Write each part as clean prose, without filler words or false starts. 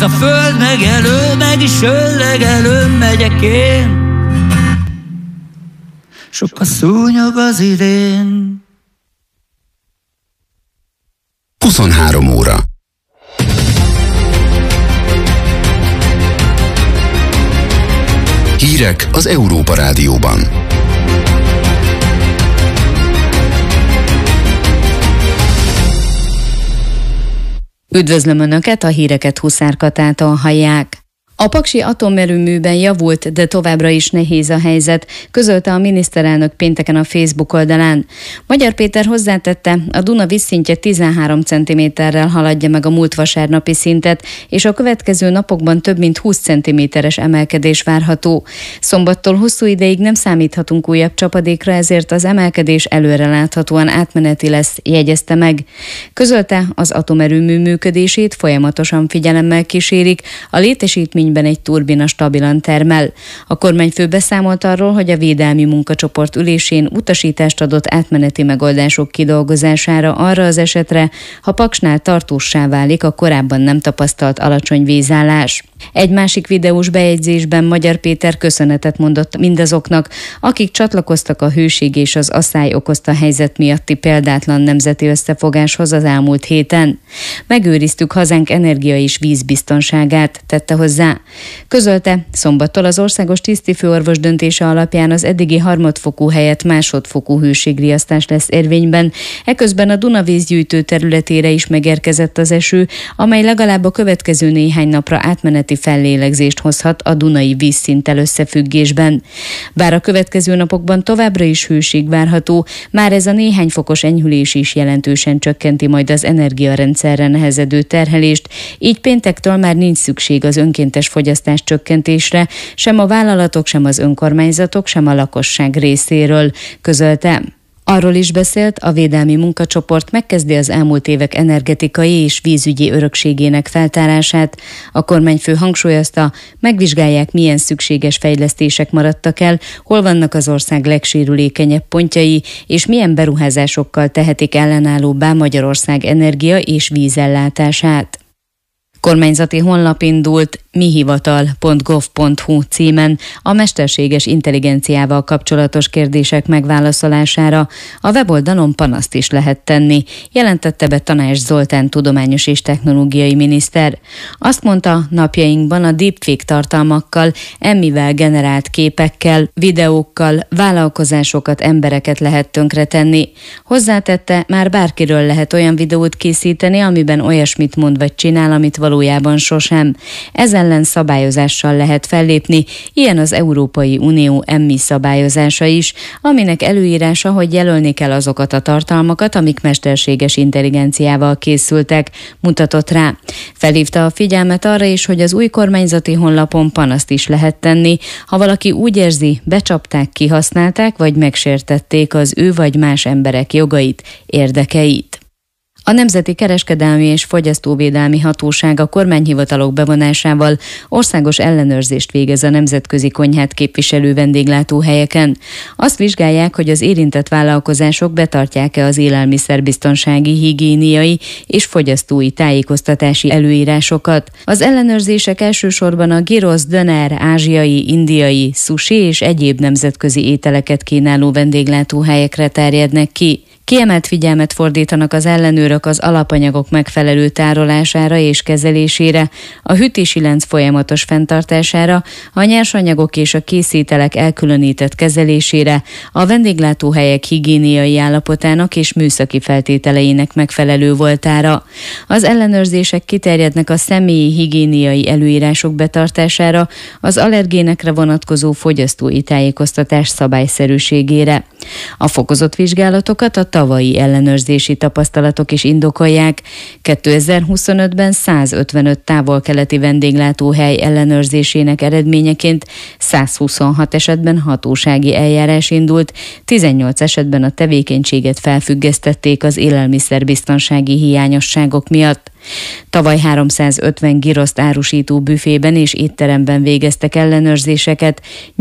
a föld megelő, meg is öllegelő megyek én. Sok a szúnyog az idén. 23 óra. Hírek az Európa Rádióban. Üdvözlöm Önöket, a híreket Huszár Katától hallják. A paksi atomerőműben javult, de továbbra is nehéz a helyzet, közölte a miniszterelnök pénteken a Facebook oldalán. Magyar Péter hozzátette, a Duna vízszintje 13 cm-rel haladja meg a múlt vasárnapi szintet, és a következő napokban több mint 20 cm-es emelkedés várható. Szombattól hosszú ideig nem számíthatunk újabb csapadékra, ezért az emelkedés előreláthatóan átmeneti lesz, jegyezte meg. Közölte, az atomerőmű működését folyamatosan figyelemmel kísérik, a létesítmény egy turbina stabilan termel. A kormányfő beszámolt arról, hogy a védelmi munkacsoport ülésén utasítást adott átmeneti megoldások kidolgozására arra az esetre, ha Paksnál tartóssá válik a korábban nem tapasztalt alacsony vízállás. Egy másik videós bejegyzésben Magyar Péter köszönetet mondott mindazoknak, akik csatlakoztak a hőség és az asszály okozta helyzet miatti példátlan nemzeti összefogáshoz az elmúlt héten. Megőriztük hazánk energia- és vízbiztonságát, tette hozzá. Közölte, szombattól az országos tisztifőorvos döntése alapján az eddigi harmadfokú helyett másodfokú hőségriasztás lesz érvényben, eközben a Duna vízgyűjtő területére is megérkezett az eső, amely legalább a következő néhány napra átmeneti fellélegzést hozhat a dunai vízszinttel összefüggésben. Bár a következő napokban továbbra is hőség várható, már ez a néhány fokos enyhülés is jelentősen csökkenti majd az energiarendszerre nehezedő terhelést, így péntektől már nincs szükség az önkéntes fogyasztás csökkentésre, sem a vállalatok, sem az önkormányzatok, sem a lakosság részéről, közölte. Arról is beszélt, a védelmi munkacsoport megkezdi az elmúlt évek energetikai és vízügyi örökségének feltárását. A kormányfő hangsúlyozta, megvizsgálják, milyen szükséges fejlesztések maradtak el, hol vannak az ország legsérülékenyebb pontjai, és milyen beruházásokkal tehetik ellenállóbbá Magyarország energia- és vízellátását. Kormányzati honlap indult mihivatal.gov.hu címen a mesterséges intelligenciával kapcsolatos kérdések megválaszolására. A weboldalon panaszt is lehet tenni, jelentette be Tanács Zoltán tudományos és technológiai miniszter. Azt mondta, napjainkban a deepfake tartalmakkal, emmivel generált képekkel, videókkal vállalkozásokat, embereket lehet tönkretenni. Hozzátette, már bárkiről lehet olyan videót készíteni, amiben olyasmit mond vagy csinál, amit valójában sosem. Ez ellen szabályozással lehet fellépni, ilyen az Európai Unió EMMI szabályozása is, aminek előírása, hogy jelölni kell azokat a tartalmakat, amik mesterséges intelligenciával készültek, mutatott rá. Felhívta a figyelmet arra is, hogy az új kormányzati honlapon panaszt is lehet tenni, ha valaki úgy érzi, becsapták, kihasználták vagy megsértették az ő vagy más emberek jogait, érdekeit. A Nemzeti Kereskedelmi és Fogyasztóvédelmi Hatóság a kormányhivatalok bevonásával országos ellenőrzést végez a nemzetközi konyhát képviselő vendéglátóhelyeken. Azt vizsgálják, hogy az érintett vállalkozások betartják-e az élelmiszerbiztonsági, higiéniai és fogyasztói tájékoztatási előírásokat. Az ellenőrzések elsősorban a gyrosz, döner, ázsiai, indiai, sushi és egyéb nemzetközi ételeket kínáló vendéglátóhelyekre terjednek ki. Kiemelt figyelmet fordítanak az ellenőrök az alapanyagok megfelelő tárolására és kezelésére, a hűtési lánc folyamatos fenntartására, a nyersanyagok és a készételek elkülönített kezelésére, a vendéglátóhelyek higiéniai állapotának és műszaki feltételeinek megfelelő voltára. Az ellenőrzések kiterjednek a személyi higiéniai előírások betartására, az allergénekre vonatkozó fogyasztói tájékoztatás szabályszerűségére. A fokozott vizsgálatokat a tavalyi ellenőrzési tapasztalatok is indokolják. 2025-ben 155 távol-keleti vendéglátóhely ellenőrzésének eredményeként 126 esetben hatósági eljárás indult, 18 esetben a tevékenységet felfüggesztették az élelmiszerbiztonsági hiányosságok miatt. Tavaly 350 giroszt árusító büfében és étteremben végeztek ellenőrzéseket,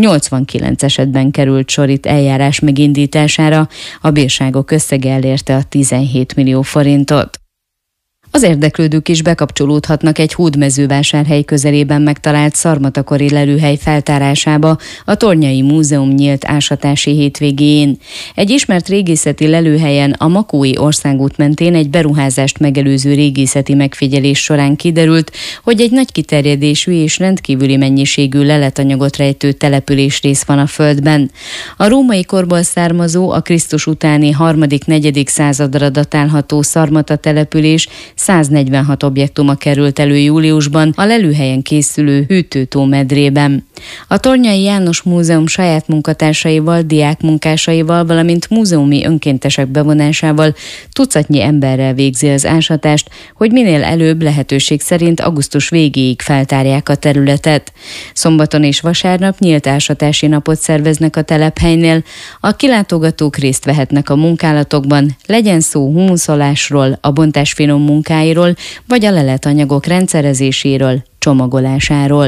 89 esetben került sor itt eljárás megindítására, a bírságok összege elérte a 17 millió forintot. Az érdeklődők is bekapcsolódhatnak egy Hódmezővásárhely közelében megtalált szarmatakori lelőhely feltárásába a Tornyai Múzeum nyílt ásatási hétvégén. Egy ismert régészeti lelőhelyen a Makói országút mentén egy beruházást megelőző régészeti megfigyelés során kiderült, hogy egy nagy kiterjedésű és rendkívüli mennyiségű leletanyagot rejtő településrész van a földben. A római korból származó, a Krisztus utáni 3.-4. századra datálható Szarmata település 146 objektuma került elő júliusban a lelőhelyen készülő Hűtőtó medrében. A Tornyai János Múzeum saját munkatársaival, diákmunkásaival, valamint múzeumi önkéntesek bevonásával tucatnyi emberrel végzi az ásatást, hogy minél előbb, lehetőség szerint augusztus végéig feltárják a területet. Szombaton és vasárnap nyílt ásatási napot szerveznek a telephelynél. A kilátogatók részt vehetnek a munkálatokban, legyen szó humuszolásról, a bontás finom munkáiról, vagy a leletanyagok rendszerezéséről, csomagolásáról.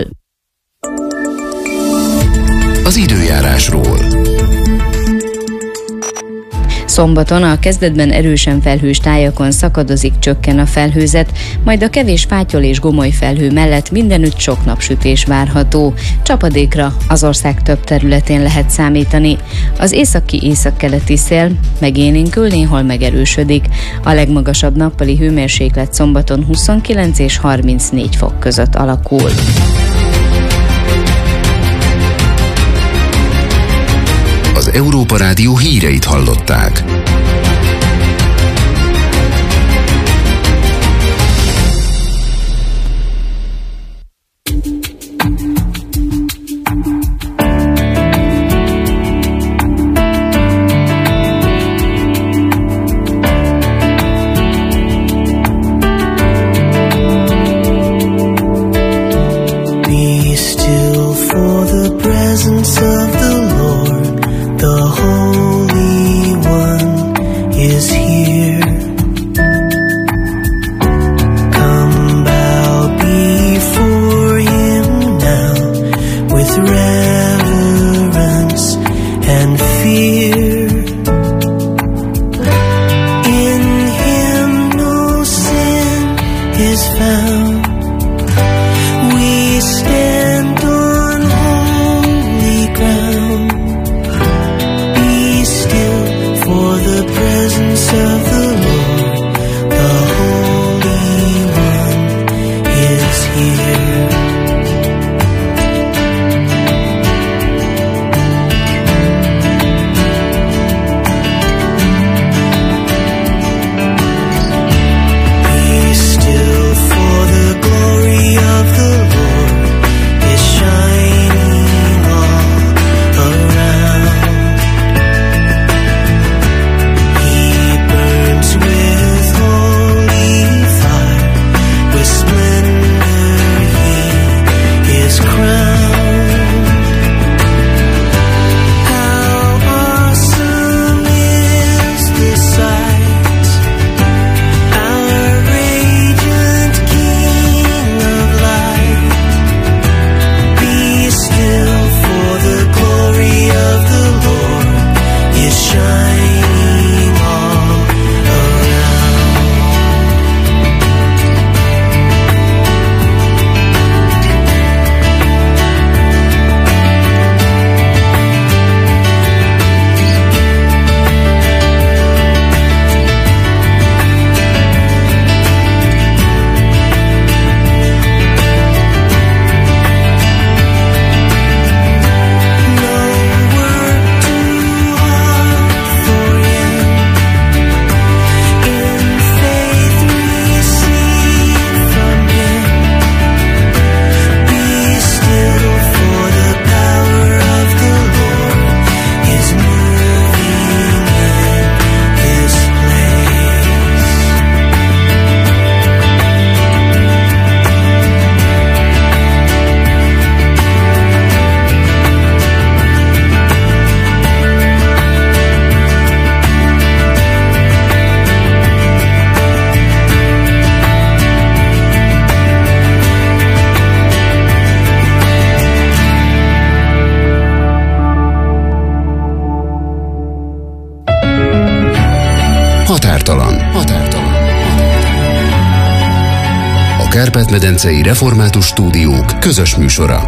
Az időjárásról. Szombaton a kezdetben erősen felhős tájakon szakadozik, csökken a felhőzet, majd a kevés fátyol és gomoly felhő mellett mindenütt sok napsütés várható. Csapadékra az ország több területén lehet számítani. Az északi-északkeleti szél megélénkül, néhol megerősödik. A legmagasabb nappali hőmérséklet szombaton 29 és 34 fok között alakul. Az Európa Rádió híreit hallották. Be still for the presence of the Lord. The Holy One is here. Come bow before Him now with reverence and fear. In Him no sin is found. We stand on holy ground. For the presence of the Lord, the Holy One is here. Be still, for the glory of the Lord is shining all around. With holy fire, with splendor He Kárpát-medencei Református Stúdiók közös műsora.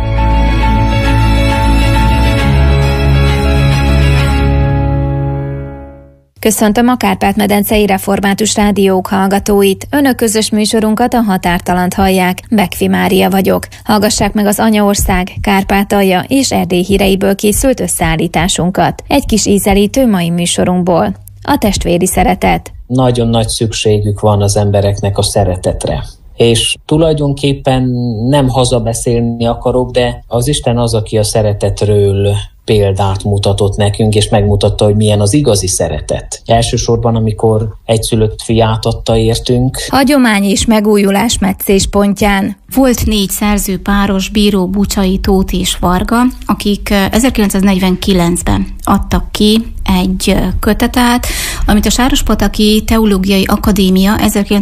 Köszöntöm a Kárpát-medencei Református Rádiók hallgatóit. Önök közös műsorunkat, a Határtalant hallják. Bekfi Mária vagyok. Hallgassák meg az Anyaország, Kárpátalja és Erdély híreiből készült összeállításunkat. Egy kis ízelítő mai műsorunkból. A testvéri szeretet. Nagyon nagy szükségük van az embereknek a szeretetre. És tulajdonképpen nem hazabeszélni akarok, de az Isten az, aki a szeretetről példát mutatott nekünk, és megmutatta, hogy milyen az igazi szeretet. Elsősorban, amikor egyszülött fiát adta értünk. Hagyomány és megújulás meccéspontján. Volt 4 szerzőpáros, Bíró, Bucsai, Tóth és Varga, akik 1949-ben adtak ki egy kötetet, amit a Sárospataki Teológiai Akadémia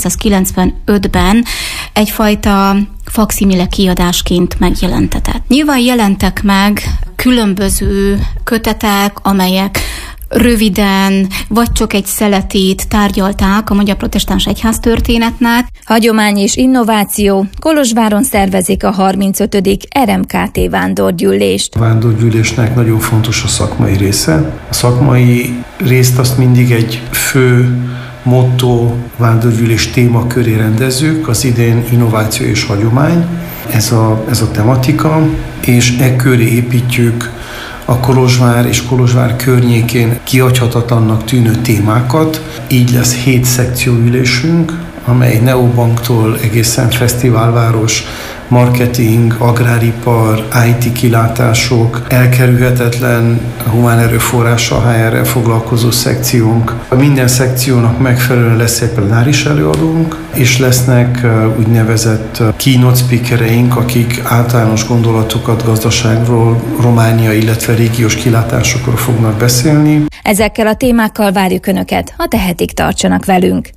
1995-ben egyfajta fakszimile kiadásként megjelentetett. Nyilván jelentek meg különböző kötetek, amelyek röviden, vagy csak egy szeletét tárgyalták a Magyar Protestáns Egyház történetnek. Hagyomány és innováció. Kolozsváron szervezik a 35. RMKT vándorgyűlést. A vándorgyűlésnek nagyon fontos a szakmai része. A szakmai részt azt mindig egy fő motto vándorgyűlés témaköré rendezzük, az idén innováció és hagyomány, ez a tematika, és e köré építjük a Kolozsvár és Kolozsvár környékén kihagyhatatlannak tűnő témákat. Így lesz 7 szekcióülésünk, amely neobanktól egészen fesztiválváros, marketing, agráripar, IT kilátások, elkerülhetetlen humán erőforrással, HR-rel foglalkozó szekciónk. Minden szekciónak megfelelően lesz egy plenáris előadónk, és lesznek úgynevezett keynote speakereink, akik általános gondolatokat gazdaságról, Románia, illetve régiós kilátásokról fognak beszélni. Ezekkel a témákkal várjuk Önöket, ha tehetik, tartsanak velünk.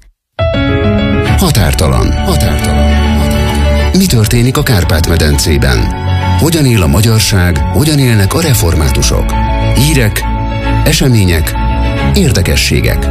Határtalan. Mi történik a Kárpát-medencében? Hogyan él a magyarság, hogyan élnek a reformátusok? Hírek, események, érdekességek.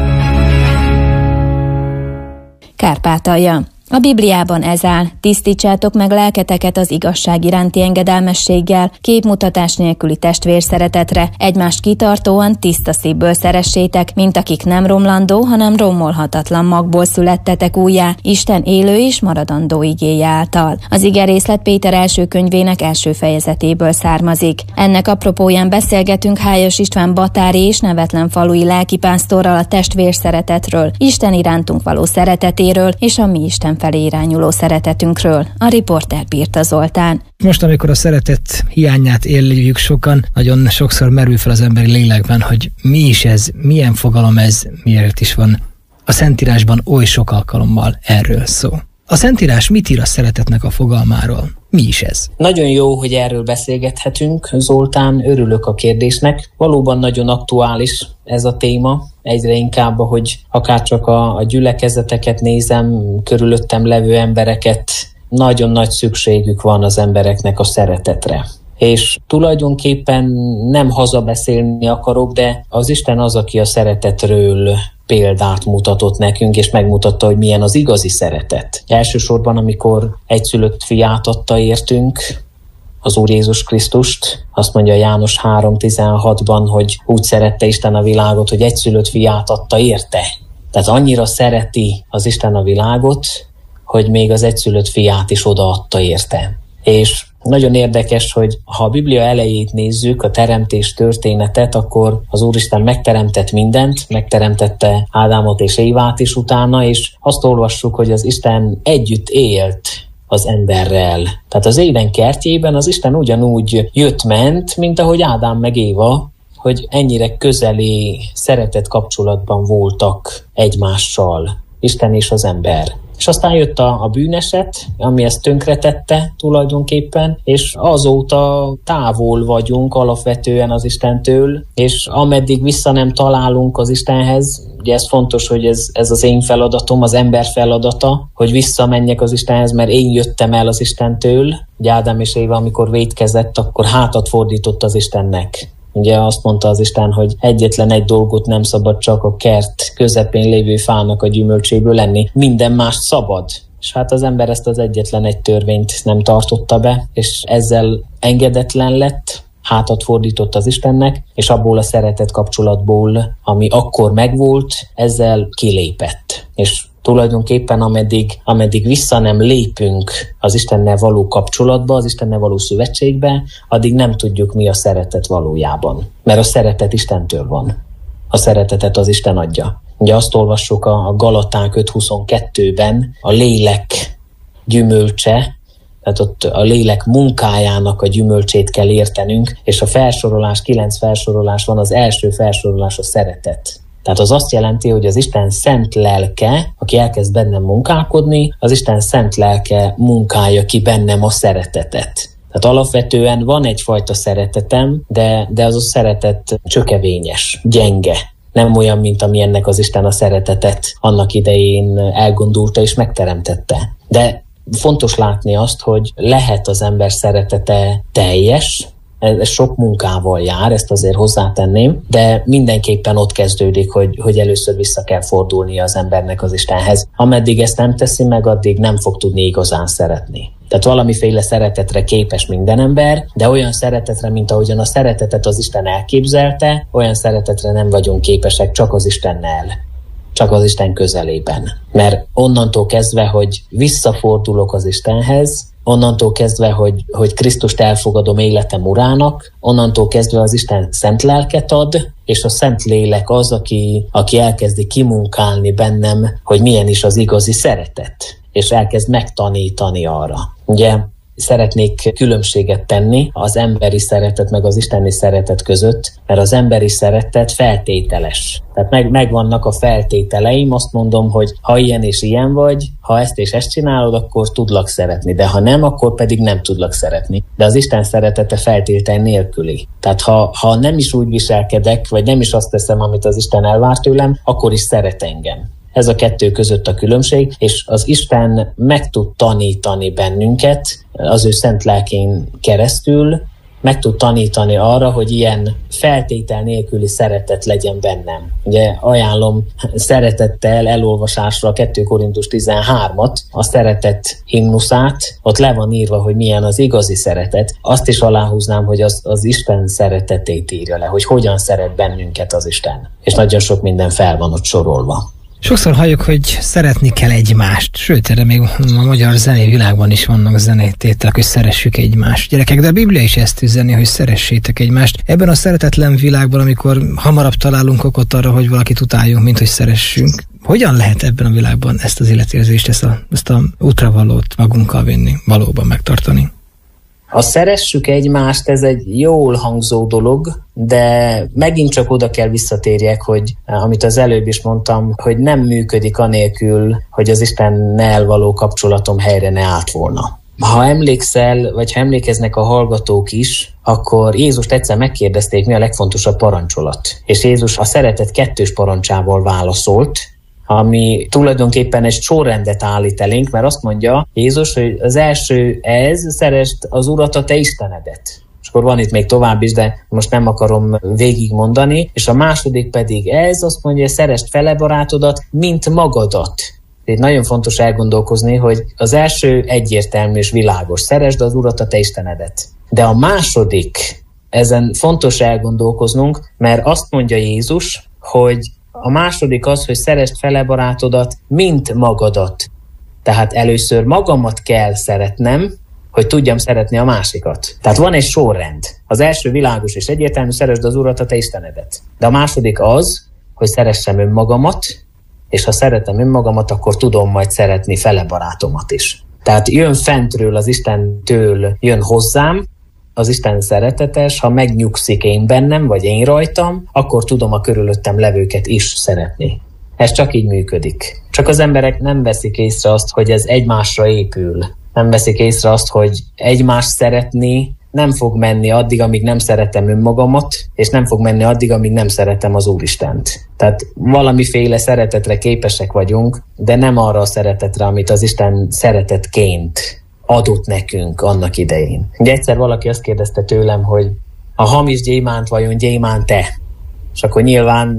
Kárpátalja. A Bibliában ez áll: tisztítsátok meg lelketeket az igazság iránti engedelmességgel, képmutatás nélküli testvérszeretetre, egymást kitartóan tiszta szívből szeressétek, mint akik nem romlandó, hanem rommolhatatlan magból születtetek újjá, Isten élő és maradandó igéje által. Az igerészlet Péter első könyvének első fejezetéből származik. Ennek apropóján beszélgetünk Hályos István batári és nevetlen falui lelkipásztorral a testvérszeretetről, Isten irántunk való szeretetéről és a mi Isten felé irányuló szeretetünkről. A riporter Birta Zoltán. Most, amikor a szeretet hiányát éljük sokan, nagyon sokszor merül fel az emberi lélekben, hogy mi is ez, milyen fogalom ez, miért is van a Szentírásban oly sok alkalommal erről szó. A Szentírás mit ír a szeretetnek a fogalmáról? Mi is ez? Nagyon jó, hogy erről beszélgethetünk, Zoltán, örülök a kérdésnek. Valóban nagyon aktuális ez a téma, egyre inkább, hogy akárcsak a gyülekezeteket nézem, körülöttem levő embereket, nagyon nagy szükségük van az embereknek a szeretetre. És tulajdonképpen nem hazabeszélni akarok, de az Isten az, aki a szeretetről példát mutatott nekünk, és megmutatta, hogy milyen az igazi szeretet. Elsősorban, amikor egyszülött fiát adta értünk, az Úr Jézus Krisztust, azt mondja János 3:16-ban, hogy úgy szerette Isten a világot, hogy egyszülött fiát adta érte. Tehát annyira szereti az Isten a világot, hogy még az egyszülött fiát is odaadta érte. És nagyon érdekes, hogy ha a Biblia elejét nézzük, a teremtés történetet, akkor az Úristen megteremtett mindent, megteremtette Ádámot és Évát is utána, és azt olvassuk, hogy az Isten együtt élt az emberrel. Tehát az Éden kertjében az Isten ugyanúgy jött-ment, mint ahogy Ádám meg Éva, hogy ennyire közeli szeretett kapcsolatban voltak egymással, Isten és az ember. És aztán jött a bűneset, ami ezt tönkretette tulajdonképpen, és azóta távol vagyunk alapvetően az Istentől, és ameddig vissza nem találunk az Istenhez, ugye ez fontos, hogy ez az én feladatom, az ember feladata, hogy visszamenjek az Istenhez, mert én jöttem el az Istentől. Ugye Ádám és Éva, amikor vétkezett, akkor hátat fordított az Istennek. Ugye azt mondta az Isten, hogy egyetlen egy dolgot nem szabad, csak a kert közepén lévő fának a gyümölcséből lenni. Minden mást szabad. és hát az ember ezt az egyetlen egy törvényt nem tartotta be, és ezzel engedetlen lett, hátat fordított az Istennek, és abból a szeretet kapcsolatból, ami akkor megvolt, ezzel kilépett. És tulajdonképpen ameddig vissza nem lépünk az Istennel való kapcsolatba, az Istennel való szövetségbe, addig nem tudjuk, mi a szeretet valójában. Mert a szeretet Istentől van. A szeretetet az Isten adja. Ugye azt olvassuk a Galaták 5:22-ben, a lélek gyümölcse, tehát ott a lélek munkájának a gyümölcsét kell értenünk, és a felsorolás, 9 felsorolás van, az első felsorolás a szeretet. Tehát az azt jelenti, hogy az Isten szent lelke, aki elkezd bennem munkálkodni, az Isten szent lelke munkálja ki bennem a szeretetet. Tehát alapvetően van egyfajta szeretetem, de az a szeretet csökevényes, gyenge. Nem olyan, mint amilyennek az Isten a szeretetet annak idején elgondolta és megteremtette. De fontos látni azt, hogy lehet az ember szeretete teljes, ez sok munkával jár, ezt azért hozzátenném, de mindenképpen ott kezdődik, hogy először vissza kell fordulnia az embernek az Istenhez. Ameddig ezt nem teszi meg, addig nem fog tudni igazán szeretni. Tehát valamiféle szeretetre képes minden ember, de olyan szeretetre, mint ahogyan a szeretetet az Isten elképzelte, olyan szeretetre nem vagyunk képesek csak az Istennel, csak az Isten közelében. Mert onnantól kezdve, hogy visszafordulok az Istenhez, onnantól kezdve, hogy Krisztust elfogadom életem urának, onnantól kezdve az Isten szent lelket ad, és a szent lélek az, aki elkezdi kimunkálni bennem, hogy milyen is az igazi szeretet, és elkezd megtanítani arra. Ugye szeretnék különbséget tenni az emberi szeretet meg az isteni szeretet között, mert az emberi szeretet feltételes. Tehát megvannak a feltételeim, azt mondom, hogy ha ilyen és ilyen vagy, ha ezt és ezt csinálod, akkor tudlak szeretni, de ha nem, akkor pedig nem tudlak szeretni. De az Isten szeretete feltétel nélküli. Tehát ha nem is úgy viselkedek, vagy nem is azt teszem, amit az Isten elvár tőlem, akkor is szeret engem. Ez a kettő között a különbség, és az Isten meg tud tanítani bennünket az ő szent lelkén keresztül, meg tud tanítani arra, hogy ilyen feltétel nélküli szeretet legyen bennem. Ugye ajánlom szeretettel elolvasásra a 2 Korintus 13-at, a szeretet himnuszát, ott le van írva, hogy milyen az igazi szeretet. Azt is aláhúznám, hogy az Isten szeretetét írja le, hogy hogyan szeret bennünket az Isten. És nagyon sok minden fel van ott sorolva. Sokszor halljuk, hogy szeretni kell egymást, sőt, erre még a magyar zenei világban is vannak zenétételek, hogy szeressük egymást. Gyerekek, de a Biblia is ezt üzeni, hogy szeressétek egymást. Ebben a szeretetlen világban, amikor hamarabb találunk okot arra, hogy valakit utáljunk, mint hogy szeressünk, hogyan lehet ebben a világban ezt az életérzést, ezt a útravalót magunkkal vinni, valóban megtartani? Ha szeressük egymást, ez egy jól hangzó dolog, de megint csak oda kell visszatérjek, hogy amit az előbb is mondtam, hogy nem működik anélkül, hogy az Istennel való kapcsolatom helyre ne állt volna. Ha emlékszel, vagy ha emlékeznek a hallgatók is, akkor Jézust egyszer megkérdezték, mi a legfontosabb parancsolat. És Jézus a szeretet 2. parancsával válaszolt, ami tulajdonképpen egy sorrendet állít elénk, mert azt mondja Jézus, hogy az első szeresd az Urat, a te Istenedet. És akkor van itt még tovább is, de most nem akarom végigmondani. És a második pedig azt mondja, hogy szeresd fele barátodat, mint magadat. Itt nagyon fontos elgondolkozni, hogy az első egyértelmű és világos, szeresd az Urat, a te Istenedet. De a második, ezen fontos elgondolkoznunk, mert azt mondja Jézus, hogy a második az, hogy szeresd fele barátodat, mint magadat. Tehát először magamat kell szeretnem, hogy tudjam szeretni a másikat. Tehát van egy sorrend. Az első világos és egyértelmű, szeresd az Urat, a te Istenedet. De a második az, hogy szeressem önmagamat, és ha szeretem önmagamat, akkor tudom majd szeretni fele barátomat is. Tehát jön fentről az Istentől, jön hozzám, az Isten szeretetes, ha megnyugszik én bennem, vagy én rajtam, akkor tudom a körülöttem levőket is szeretni. Ez csak így működik. Csak az emberek nem veszik észre azt, hogy ez egymásra épül. Nem veszik észre azt, hogy egymást szeretni nem fog menni addig, amíg nem szeretem önmagamat, és nem fog menni addig, amíg nem szeretem az Úristent. Tehát valamiféle szeretetre képesek vagyunk, de nem arra a szeretetre, amit az Isten szeretetként adott nekünk annak idején. Ugye egyszer valaki azt kérdezte tőlem, hogy a hamis gyémánt vajon gyémánt-e? És akkor nyilván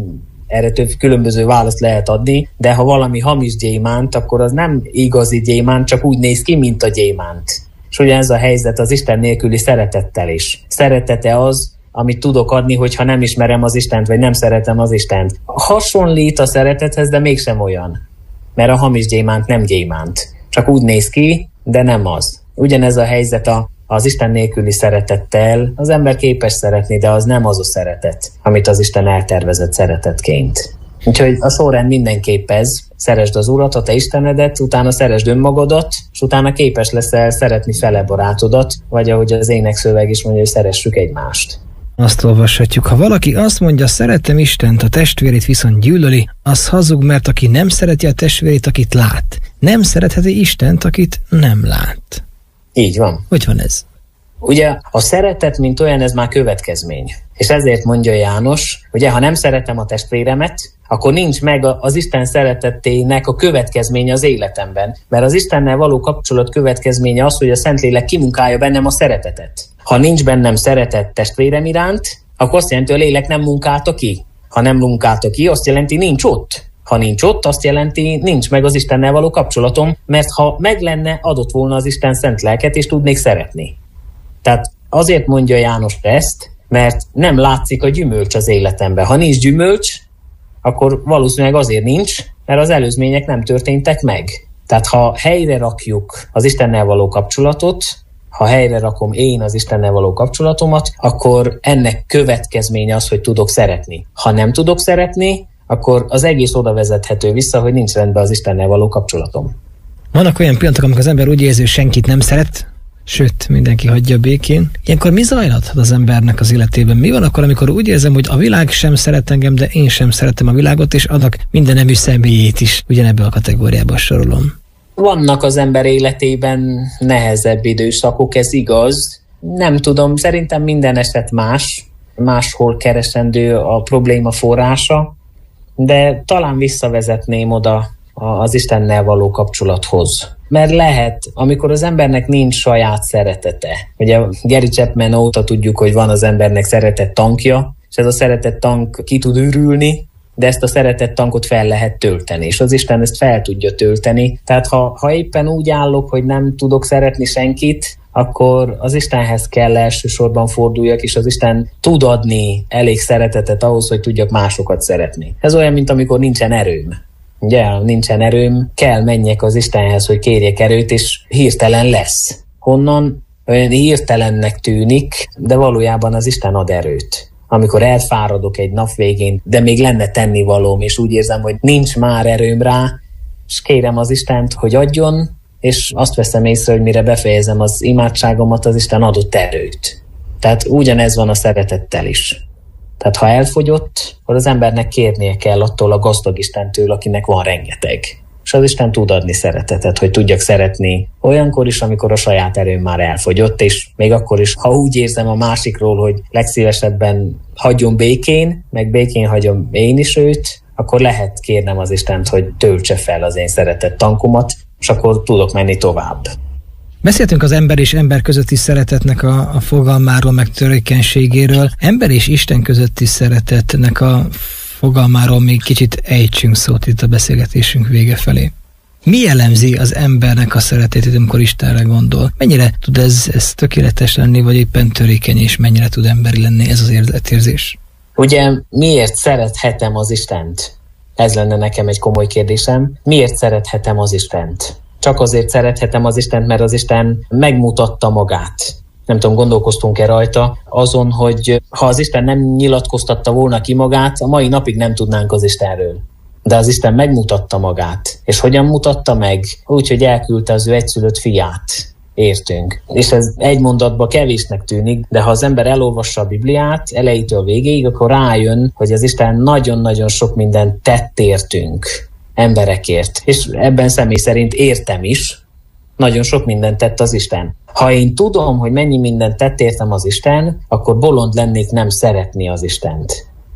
erre több különböző választ lehet adni, de ha valami hamis gyémánt, akkor az nem igazi gyémánt, csak úgy néz ki, mint a gyémánt. És ugyanez a helyzet az Isten nélküli szeretettel is. Szeretete az, amit tudok adni, hogyha nem ismerem az Istent, vagy nem szeretem az Istent. Hasonlít a szeretethez, de mégsem olyan. Mert a hamis gyémánt nem gyémánt. Csak úgy néz ki, de nem az. Ugyanez a helyzet az Isten nélküli szeretettel. Az ember képes szeretni, de az nem az a szeretet, amit az Isten eltervezett szeretetként. Úgyhogy a sorrend mindenképp ez. Szeresd az Urat, a te Istenedet, utána szeresd önmagadat, és utána képes leszel szeretni fele barátodat, vagy ahogy az énekszöveg is mondja, hogy szeressük egymást. Azt olvashatjuk, ha valaki azt mondja, szeretem Istent, a testvérét viszont gyűlöli, az hazug, mert aki nem szereti a testvérét, akit lát, nem szeretheti Istent, akit nem lát. Így van. Hogy van ez? Ugye a szeretet, mint olyan, ez már következmény. És ezért mondja János, ugye, ha nem szeretem a testvéremet, akkor nincs meg az Isten szeretetének a következménye az életemben. Mert az Istennel való kapcsolat következménye az, hogy a Szentlélek kimunkálja bennem a szeretetet. Ha nincs bennem szeretet testvérem iránt, akkor azt jelenti, hogy a lélek nem munkálta ki. Ha nem munkálta ki, azt jelenti, nincs ott. Ha nincs ott, azt jelenti, nincs meg az Istennel való kapcsolatom, mert ha meg lenne, adott volna az Isten szent lelket, és tudnék szeretni. Tehát azért mondja János ezt, mert nem látszik a gyümölcs az életemben. Ha nincs gyümölcs, akkor valószínűleg azért nincs, mert az előzmények nem történtek meg. Tehát ha helyre rakjuk az Istennel való kapcsolatot, ha helyre rakom én az Istennel való kapcsolatomat, akkor ennek következménye az, hogy tudok szeretni. Ha nem tudok szeretni, akkor az egész oda vezethető vissza, hogy nincs rendben az Istennel való kapcsolatom. Vannak olyan pillanatok, amikor az ember úgy érzi, hogy senkit nem szeret, sőt, mindenki hagyja békén. Ilyenkor mi zajlhat az embernek az életében? Mi van akkor, amikor úgy érzem, hogy a világ sem szeret engem, de én sem szeretem a világot, és annak minden nemű személyét is ugyanebben a kategóriában sorolom? Vannak az ember életében nehezebb időszakok, ez igaz. Nem tudom, szerintem minden eset máshol keresendő a probléma forrása, de talán visszavezetném oda az Istennel való kapcsolathoz. Mert lehet, amikor az embernek nincs saját szeretete. Ugye Gary Chapman óta tudjuk, hogy van az embernek szeretett tankja, és ez a szeretett tank ki tud ürülni, de ezt a szeretett tankot fel lehet tölteni, és az Isten ezt fel tudja tölteni. Tehát ha éppen úgy állok, hogy nem tudok szeretni senkit, akkor az Istenhez kell elsősorban forduljak, és az Isten tud adni elég szeretetet ahhoz, hogy tudjak másokat szeretni. Ez olyan, mint amikor nincsen erőm. Ugye, ha nincsen erőm, kell menjek az Istenhez, hogy kérjek erőt, és hirtelen lesz. Honnan? Olyan hirtelennek tűnik, de valójában az Isten ad erőt. Amikor elfáradok egy nap végén, de még lenne tennivalóm, és úgy érzem, hogy nincs már erőm rá, és kérem az Istent, hogy adjon, és azt veszem észre, hogy mire befejezem az imádságomat, az Isten adott erőt. Tehát ugyanez van a szeretettel is. Tehát ha elfogyott, akkor az embernek kérnie kell attól a gazdag Istentől, akinek van rengeteg. És az Isten tud adni szeretetet, hogy tudjak szeretni olyankor is, amikor a saját erőm már elfogyott, és még akkor is, ha úgy érzem a másikról, hogy legszívesebben hagyjon békén, meg békén hagyom én is őt, akkor lehet kérnem az Istent, hogy töltse fel az én szeretett tankomat, és akkor tudok menni tovább. Beszéltünk az ember és ember közötti szeretetnek a fogalmáról, meg törékenységéről. Ember és Isten közötti szeretetnek a fogalmáról még kicsit ejtsünk szót itt a beszélgetésünk vége felé. Mi jellemzi az embernek a szeretetét, amikor Istenre gondol? Mennyire tud ez tökéletes lenni, vagy éppen törékeny, és mennyire tud emberi lenni ez az életérzés? Ugye miért szerethetem az Istent? Ez lenne nekem egy komoly kérdésem. Miért szerethetem az Istent? Csak azért szerethetem az Istent, mert az Isten megmutatta magát. Nem tudom, gondolkoztunk-e rajta azon, hogy ha az Isten nem nyilatkoztatta volna ki magát, a mai napig nem tudnánk az Istenről. De az Isten megmutatta magát. És hogyan mutatta meg? Úgy, hogy elküldte az ő egyszülött fiát. Értünk. És ez egy mondatban kevésnek tűnik, de ha az ember elolvassa a Bibliát elejétől végéig, akkor rájön, hogy az Isten nagyon-nagyon sok mindent tett értünk, emberekért. És ebben személy szerint értem is, nagyon sok mindent tett az Isten. Ha én tudom, hogy mennyi mindent tett értem az Isten, akkor bolond lennék nem szeretni az Istent.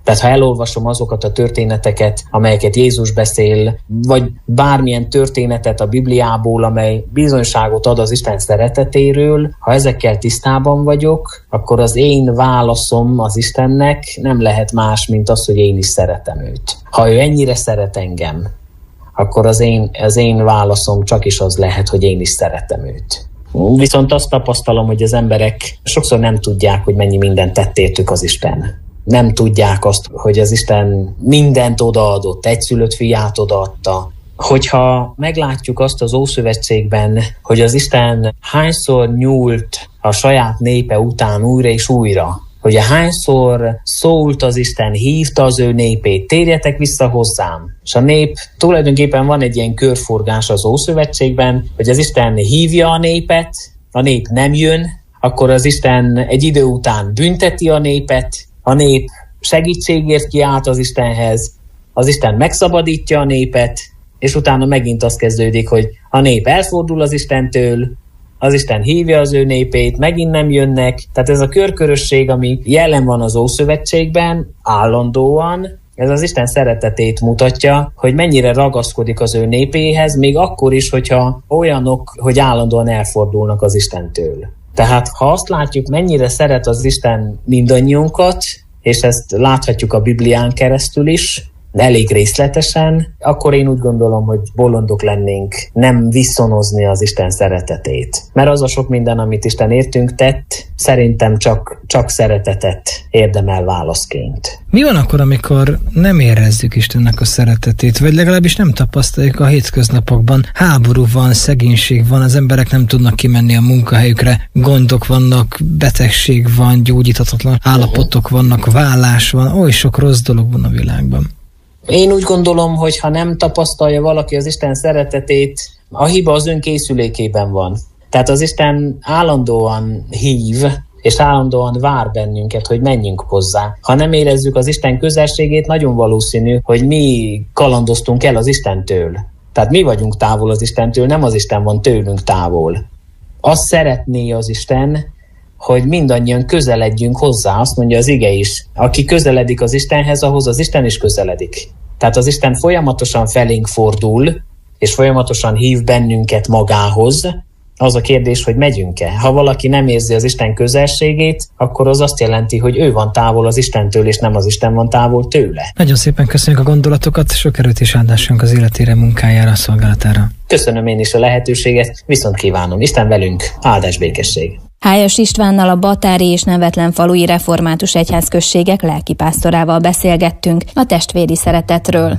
Tehát ha elolvasom azokat a történeteket, amelyeket Jézus beszél, vagy bármilyen történetet a Bibliából, amely bizonyságot ad az Isten szeretetéről, ha ezekkel tisztában vagyok, akkor az én válaszom az Istennek nem lehet más, mint az, hogy én is szeretem őt. Ha ő ennyire szeret engem, akkor az én válaszom csak is az lehet, hogy én is szeretem őt. Viszont azt tapasztalom, hogy az emberek sokszor nem tudják, hogy mennyi mindent tett értük az Isten. Nem tudják azt, hogy az Isten mindent odaadott, egyszülött fiát odaadta. Hogyha meglátjuk azt az Ószövetségben, hogy az Isten hányszor nyúlt a saját népe után újra és újra, hogy hányszor szólt az Isten, hívta az ő népét, térjetek vissza hozzám. És a nép, tulajdonképpen van egy ilyen körforgás az Ószövetségben, hogy az Isten hívja a népet, a nép nem jön, akkor az Isten egy idő után bünteti a népet, a nép segítségért kiált az Istenhez, az Isten megszabadítja a népet, és utána megint az kezdődik, hogy a nép elfordul az Istentől, az Isten hívja az ő népét, megint nem jönnek. Tehát ez a körkörösség, ami jelen van az Ószövetségben, állandóan, ez az Isten szeretetét mutatja, hogy mennyire ragaszkodik az ő népéhez, még akkor is, hogyha olyanok, hogy állandóan elfordulnak az Istentől. Tehát ha azt látjuk, mennyire szeret az Isten mindannyiunkat, és ezt láthatjuk a Biblián keresztül is, elég részletesen, akkor én úgy gondolom, hogy bolondok lennénk nem viszonozni az Isten szeretetét. Mert az a sok minden, amit Isten értünk tett, szerintem csak szeretetet érdemel válaszként. Mi van akkor, amikor nem érezzük Istennek a szeretetét, vagy legalábbis nem tapasztaljuk a hétköznapokban? Háború van, szegénység van, az emberek nem tudnak kimenni a munkahelyükre, gondok vannak, betegség van, gyógyíthatatlan állapotok vannak, vállás van, oly sok rossz dolog van a világban. Én úgy gondolom, hogy ha nem tapasztalja valaki az Isten szeretetét, a hiba az önkészülékében van. Tehát az Isten állandóan hív, és állandóan vár bennünket, hogy menjünk hozzá. Ha nem érezzük az Isten közelségét, nagyon valószínű, hogy mi kalandoztunk el az Istentől. Tehát mi vagyunk távol az Istentől, nem az Isten van tőlünk távol. Azt szeretné az Isten, hogy mindannyian közeledjünk hozzá, azt mondja az ige is. Aki közeledik az Istenhez, ahhoz az Isten is közeledik. Tehát az Isten folyamatosan felénk fordul, és folyamatosan hív bennünket magához. Az a kérdés, hogy megyünk-e. Ha valaki nem érzi az Isten közelségét, akkor az azt jelenti, hogy ő van távol az Istentől, és nem az Isten van távol tőle. Nagyon szépen köszönjük a gondolatokat, sok erőt és áldásunk az életére, munkájára, szolgálatára. Köszönöm én is a lehetőséget, viszont kívánom. Isten velünk, áldás, békesség. Hájas Istvánnal, a Batári és Nevetlenfalui Református Egyházközségek lelkipásztorával beszélgettünk a testvéri szeretetről.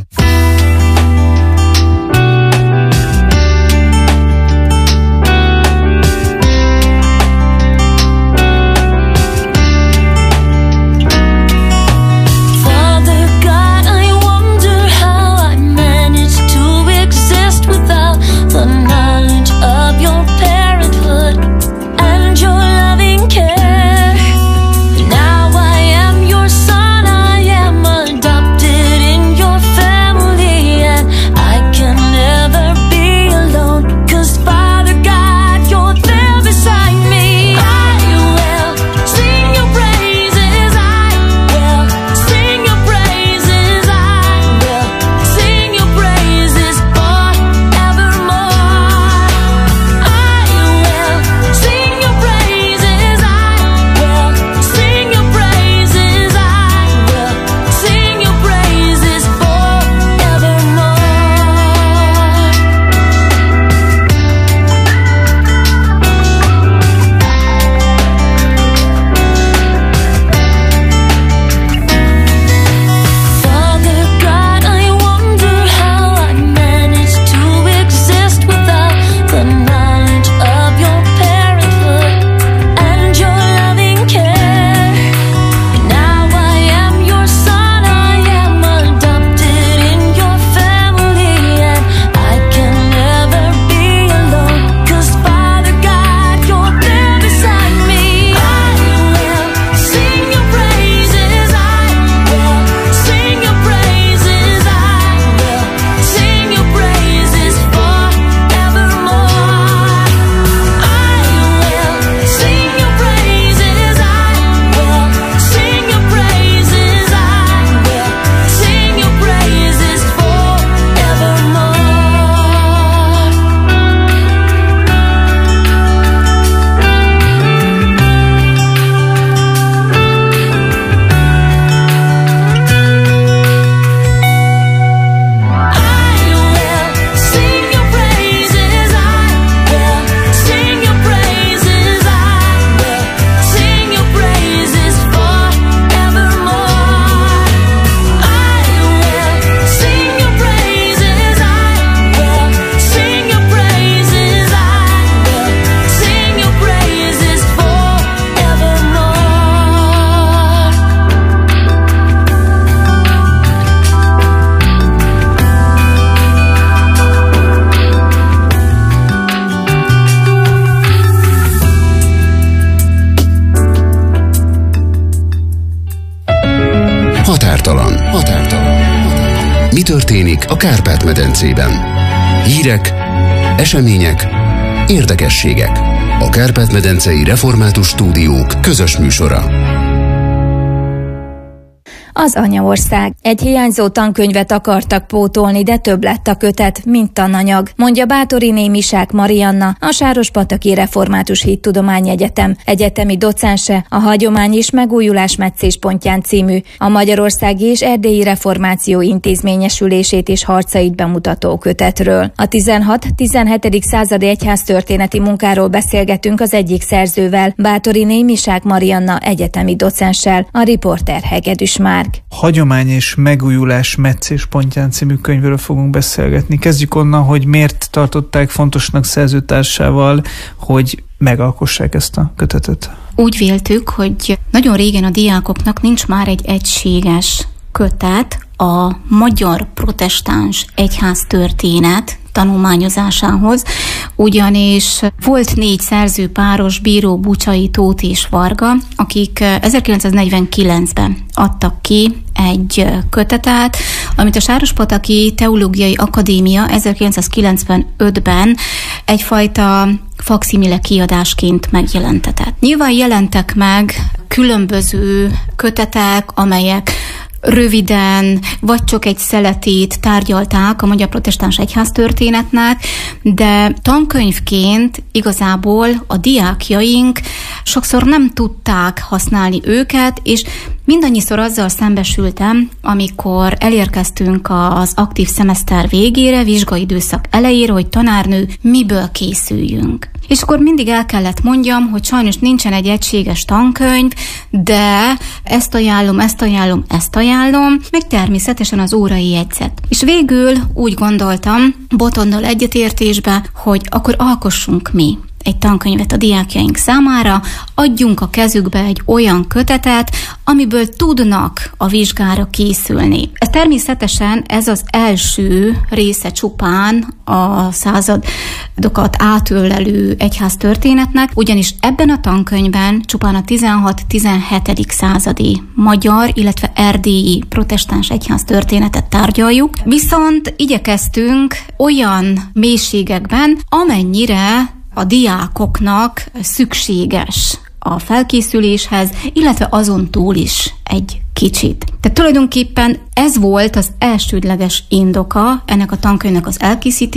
Now I am your son, I am adopted in your family. történik a Kárpát-medencében. Hírek, események, érdekességek. A Kárpát-medencei Református Stúdiók közös műsora. Az anyaország. Egy hiányzó tankönyvet akartak pótolni, de több lett a kötet, mint tananyag, mondja Báthoriné Misák Marianna, a Sárospataki Református Hittudományegyetem egyetemi docense, a Hagyomány és Megújulás Meccéspontján című, a Magyarországi és Erdélyi Reformáció intézményesülését és harcait bemutató kötetről. A 16-17. századi egyháztörténeti munkáról beszélgetünk az egyik szerzővel, Báthoriné Misák Marianna egyetemi docenssel, a riporter Hegedűs Márk. Hagyomány és Megújulás Meccéspontján című könyvről fogunk beszélgetni. Kezdjük onnan, hogy miért tartották fontosnak szerzőtársával, hogy megalkossák ezt a kötetet. Úgy véltük, hogy nagyon régen a diákoknak nincs már egy egységes kötet a magyar protestáns egyháztörténet tanulmányozásához, ugyanis volt 4 szerzőpáros, Bíró, Bucsai, Tóth és Varga, akik 1949-ben adtak ki egy kötetet, amit a Sárospataki Teológiai Akadémia 1995-ben egyfajta fakszimile kiadásként megjelentetett. Nyilván jelentek meg különböző kötetek, amelyek röviden, vagy csak egy szeletét tárgyalták a magyar protestáns egyháztörténetnek, de tankönyvként igazából a diákjaink sokszor nem tudták használni őket, és mindannyiszor azzal szembesültem, amikor elérkeztünk az aktív szemeszter végére, vizsgaidőszak elejére, hogy tanárnő, miből készüljünk. És akkor mindig el kellett mondjam, hogy sajnos nincsen egy egységes tankönyv, de ezt ajánlom, meg természetesen az órai jegyzet. És végül úgy gondoltam, Botondal egyetértésbe, hogy akkor alkossunk mi egy tankönyvet a diákjaink számára, adjunk a kezükbe egy olyan kötetet, amiből tudnak a vizsgára készülni. Természetesen ez az első része csupán a századokat átölelő egyháztörténetnek, ugyanis ebben a tankönyvben csupán a 16-17. századi magyar, illetve erdélyi protestáns egyháztörténetet tárgyaljuk, viszont igyekeztünk olyan mélységekben, amennyire a diákoknak szükséges a felkészüléshez, illetve azon túl is egy kicsit. Tehát tulajdonképpen ez volt az elsődleges indoka ennek a tankönyvnek az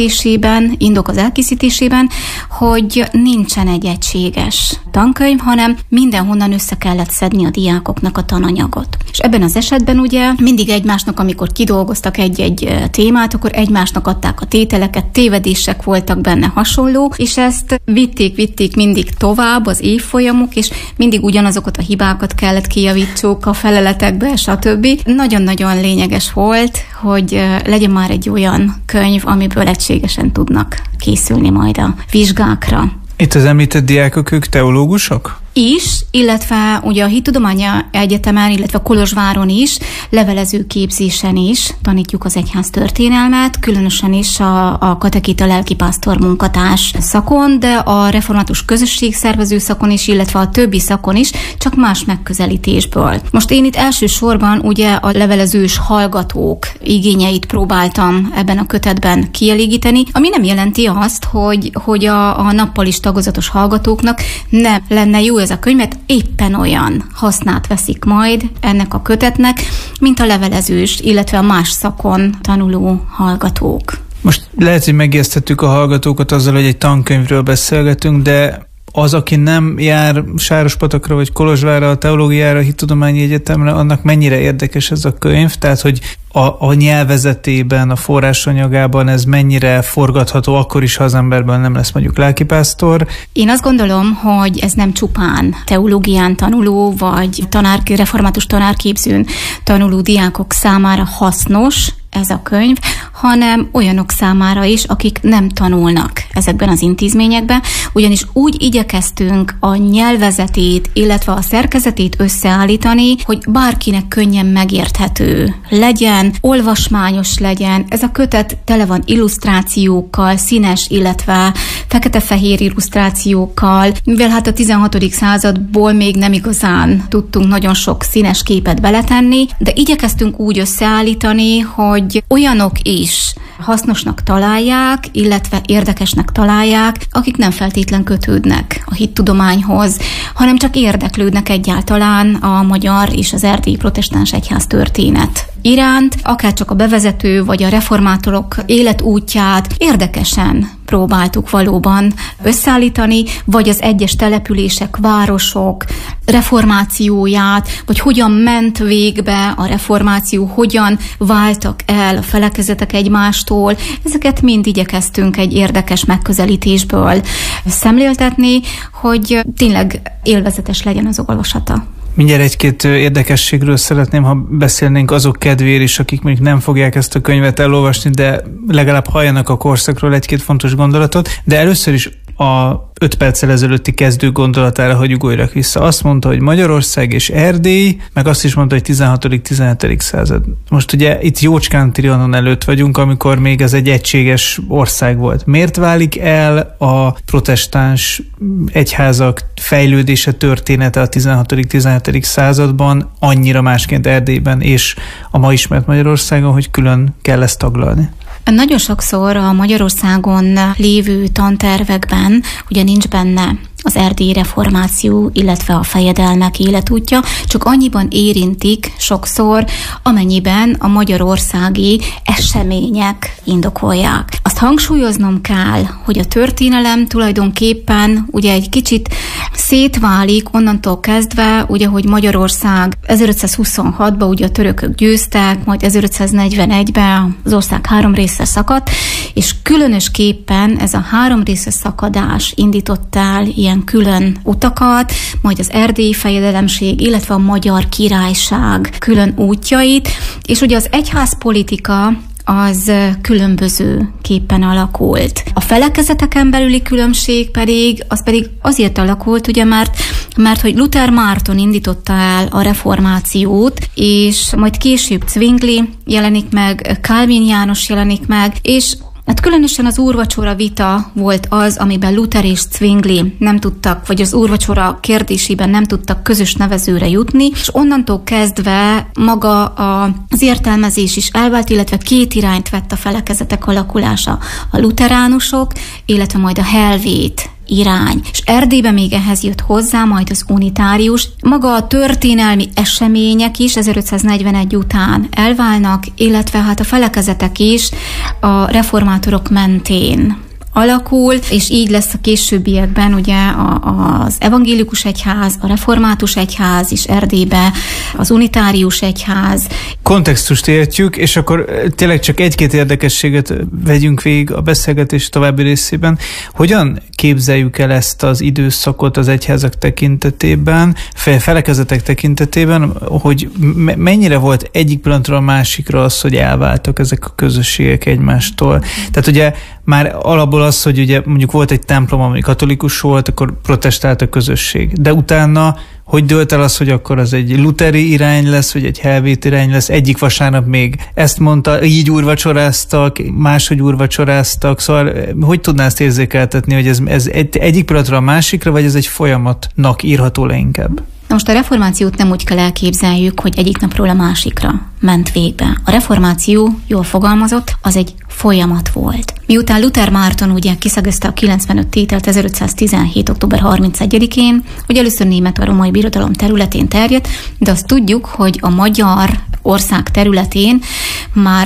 elkészítésében, hogy nincsen egy egységes tankönyv, hanem mindenhonnan össze kellett szedni a diákoknak a tananyagot. És ebben az esetben ugye mindig egymásnak, amikor kidolgoztak egy témát, akkor egymásnak adták a tételeket, tévedések voltak benne hasonló, és ezt vitték mindig tovább az évfolyamok, és mindig ugyanazokat a hibákat kellett kijavítsuk a feleletekbe, stb. Nagyon-nagyon lényeges volt, hogy legyen már egy olyan könyv, amiből egységesen tudnak készülni majd a vizsgákra. Itt az említett diákok, ők teológusok? Is, illetve ugye a Hittudományi Egyetemen, illetve Kolozsváron is, levelező képzésen is tanítjuk az egyház történelmet, különösen is a katekita lelkipásztor munkatárs szakon, de a református közösségszervező szakon is, illetve a többi szakon is, csak más megközelítésből. Most én itt elsősorban ugye a levelezős hallgatók igényeit próbáltam ebben a kötetben kielégíteni, ami nem jelenti azt, hogy a nappal is tagozatos hallgatóknak nem lenne jó ez a könyvet, éppen olyan hasznát veszik majd ennek a kötetnek, mint a levelezős, illetve a más szakon tanuló hallgatók. Most lehet, hogy megijesztettük a hallgatókat azzal, hogy egy tankönyvről beszélgetünk, de az, aki nem jár Sárospatakra vagy Kolozsvárra, a teológiára, a Hittudományi Egyetemre, annak mennyire érdekes ez a könyv? Tehát, hogy a nyelvezetében, a forrásanyagában ez mennyire forgatható, akkor is, ha az emberből nem lesz mondjuk lelkipásztor? Én azt gondolom, hogy ez nem csupán teológián tanuló, vagy református tanárképzőn tanuló diákok számára hasznos ez a könyv, hanem olyanok számára is, akik nem tanulnak ezekben az intézményekben, ugyanis úgy igyekeztünk a nyelvezetét, illetve a szerkezetét összeállítani, hogy bárkinek könnyen megérthető legyen, olvasmányos legyen. Ez a kötet tele van illusztrációkkal, színes, illetve fekete-fehér illusztrációkkal, mivel hát a 16. századból még nem igazán tudtunk nagyon sok színes képet beletenni, de igyekeztünk úgy összeállítani, hogy hogy olyanok is hasznosnak találják, illetve érdekesnek találják, akik nem feltétlen kötődnek a hittudományhoz, hanem csak érdeklődnek egyáltalán a magyar és az erdélyi protestáns egyház történet iránt, akár csak a bevezető vagy a reformátorok életútját érdekesen próbáltuk valóban összeállítani, vagy az egyes települések, városok reformációját, vagy hogyan ment végbe a reformáció, hogyan váltak el a felekezetek egymástól. Ezeket mind igyekeztünk egy érdekes megközelítésből szemléltetni, hogy tényleg élvezetes legyen az olvasata. Mindjárt egy-két érdekességről szeretném, ha beszélnénk azok kedvéért is, akik még nem fogják ezt a könyvet elolvasni, de legalább halljanak a korszakról egy-két fontos gondolatot. De először is a 5 perccel ezelőtti kezdő gondolatára, hogy ugorjak vissza. Azt mondta, hogy Magyarország és Erdély, meg azt is mondta, hogy 16.-17. század. Most ugye itt jócskán Trianon előtt vagyunk, amikor még ez egy egységes ország volt. Miért válik el a protestáns egyházak fejlődése, története a 16.-17. században annyira másként Erdélyben és a ma ismert Magyarországon, hogy külön kell ezt taglalni? Nagyon sokszor a Magyarországon lévő tantervekben ugye nincs benne az erdélyi reformáció, illetve a fejedelmek életútja, csak annyiban érintik sokszor, amennyiben a magyarországi események indokolják. Azt hangsúlyoznom kell, hogy a történelem tulajdonképpen ugye egy kicsit szétválik onnantól kezdve, ugye, hogy Magyarország 1526-ban ugye a törökök győztek, majd 1541-ben az ország 3 részre szakadt, és különösképpen ez a 3 részre szakadás indított el ilyen külön utakat, majd az erdélyi fejedelemség, illetve a Magyar Királyság külön útjait, és ugye az egyházpolitika az különbözőképpen alakult. A felekezeteken belüli különbség pedig azért alakult, ugye, mert hogy Luther Márton indította el a reformációt, és majd később Zwingli jelenik meg, Calvin János jelenik meg, és hát különösen az úrvacsora vita volt az, amiben Luther és Zwingli nem tudtak, vagy az úrvacsora kérdésében nem tudtak közös nevezőre jutni, és onnantól kezdve maga az értelmezés is elvált, illetve 2 irányt vett a felekezetek alakulása. A luteránusok, illetve majd a helvét irány. És Erdélyben még ehhez jött hozzá majd az unitárius. Maga a történelmi események is 1541 után elválnak, illetve hát a felekezetek is a reformátorok mentén alakul, és így lesz a későbbiekben ugye az evangélikus egyház, a református egyház is Erdélybe, az unitárius egyház. Kontextust értjük, és akkor tényleg csak egy-két érdekességet vegyünk végig a beszélgetés további részében. Hogyan képzeljük el ezt az időszakot az egyházak tekintetében, felekezetek tekintetében, hogy mennyire volt egyik pillanatról a másikra az, hogy elváltak ezek a közösségek egymástól? Tehát ugye már alapból az, hogy ugye mondjuk volt egy templom, ami katolikus volt, akkor protestált a közösség. De utána hogy dőlt el az, hogy akkor az egy lutheri irány lesz, vagy egy helvét irány lesz? Egyik vasárnap még ezt mondta, így úrvacsoráztak, máshogy úrvacsoráztak, szóval hogy tudná ezt érzékeltetni, hogy ez egyik pillanatra a másikra, vagy ez egy folyamatnak írható le inkább? Na most a reformációt nem úgy kell elképzeljük, hogy egyik napról a másikra ment végbe. A reformáció, jól fogalmazott, az egy folyamat volt. Miután Luther Márton ugye kiszegezte a 95 tételt 1517. október 31-én, hogy először német a római birodalom területén terjedt, de azt tudjuk, hogy a magyar ország területén már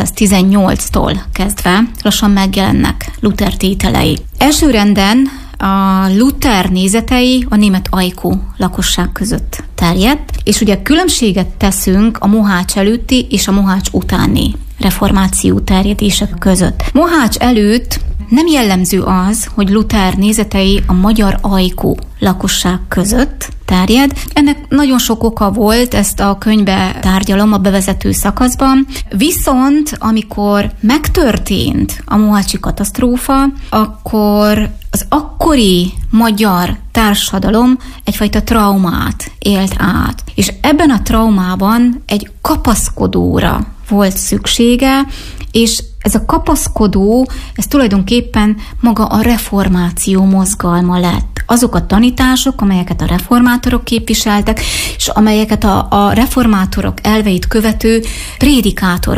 1518-tól kezdve lassan megjelennek Luther tételei. Elsőrenden a Luther nézetei a német ajkú lakosság között terjedt, és ugye különbséget teszünk a Mohács előtti és a Mohács utáni reformáció terjedések között. Mohács előtt nem jellemző az, hogy Luther nézetei a magyar ajkú lakosság között terjed. Ennek nagyon sok oka volt, ezt a könyvbe tárgyalom a bevezető szakaszban. Viszont amikor megtörtént a mohácsi katasztrófa, akkor az akkori magyar társadalom egyfajta traumát élt át. És ebben a traumában egy kapaszkodóra volt szüksége, és ez a kapaszkodó, ez tulajdonképpen maga a reformáció mozgalma lett. Azok a tanítások, amelyeket a reformátorok képviseltek, és amelyeket a reformátorok elveit követő prédikátorok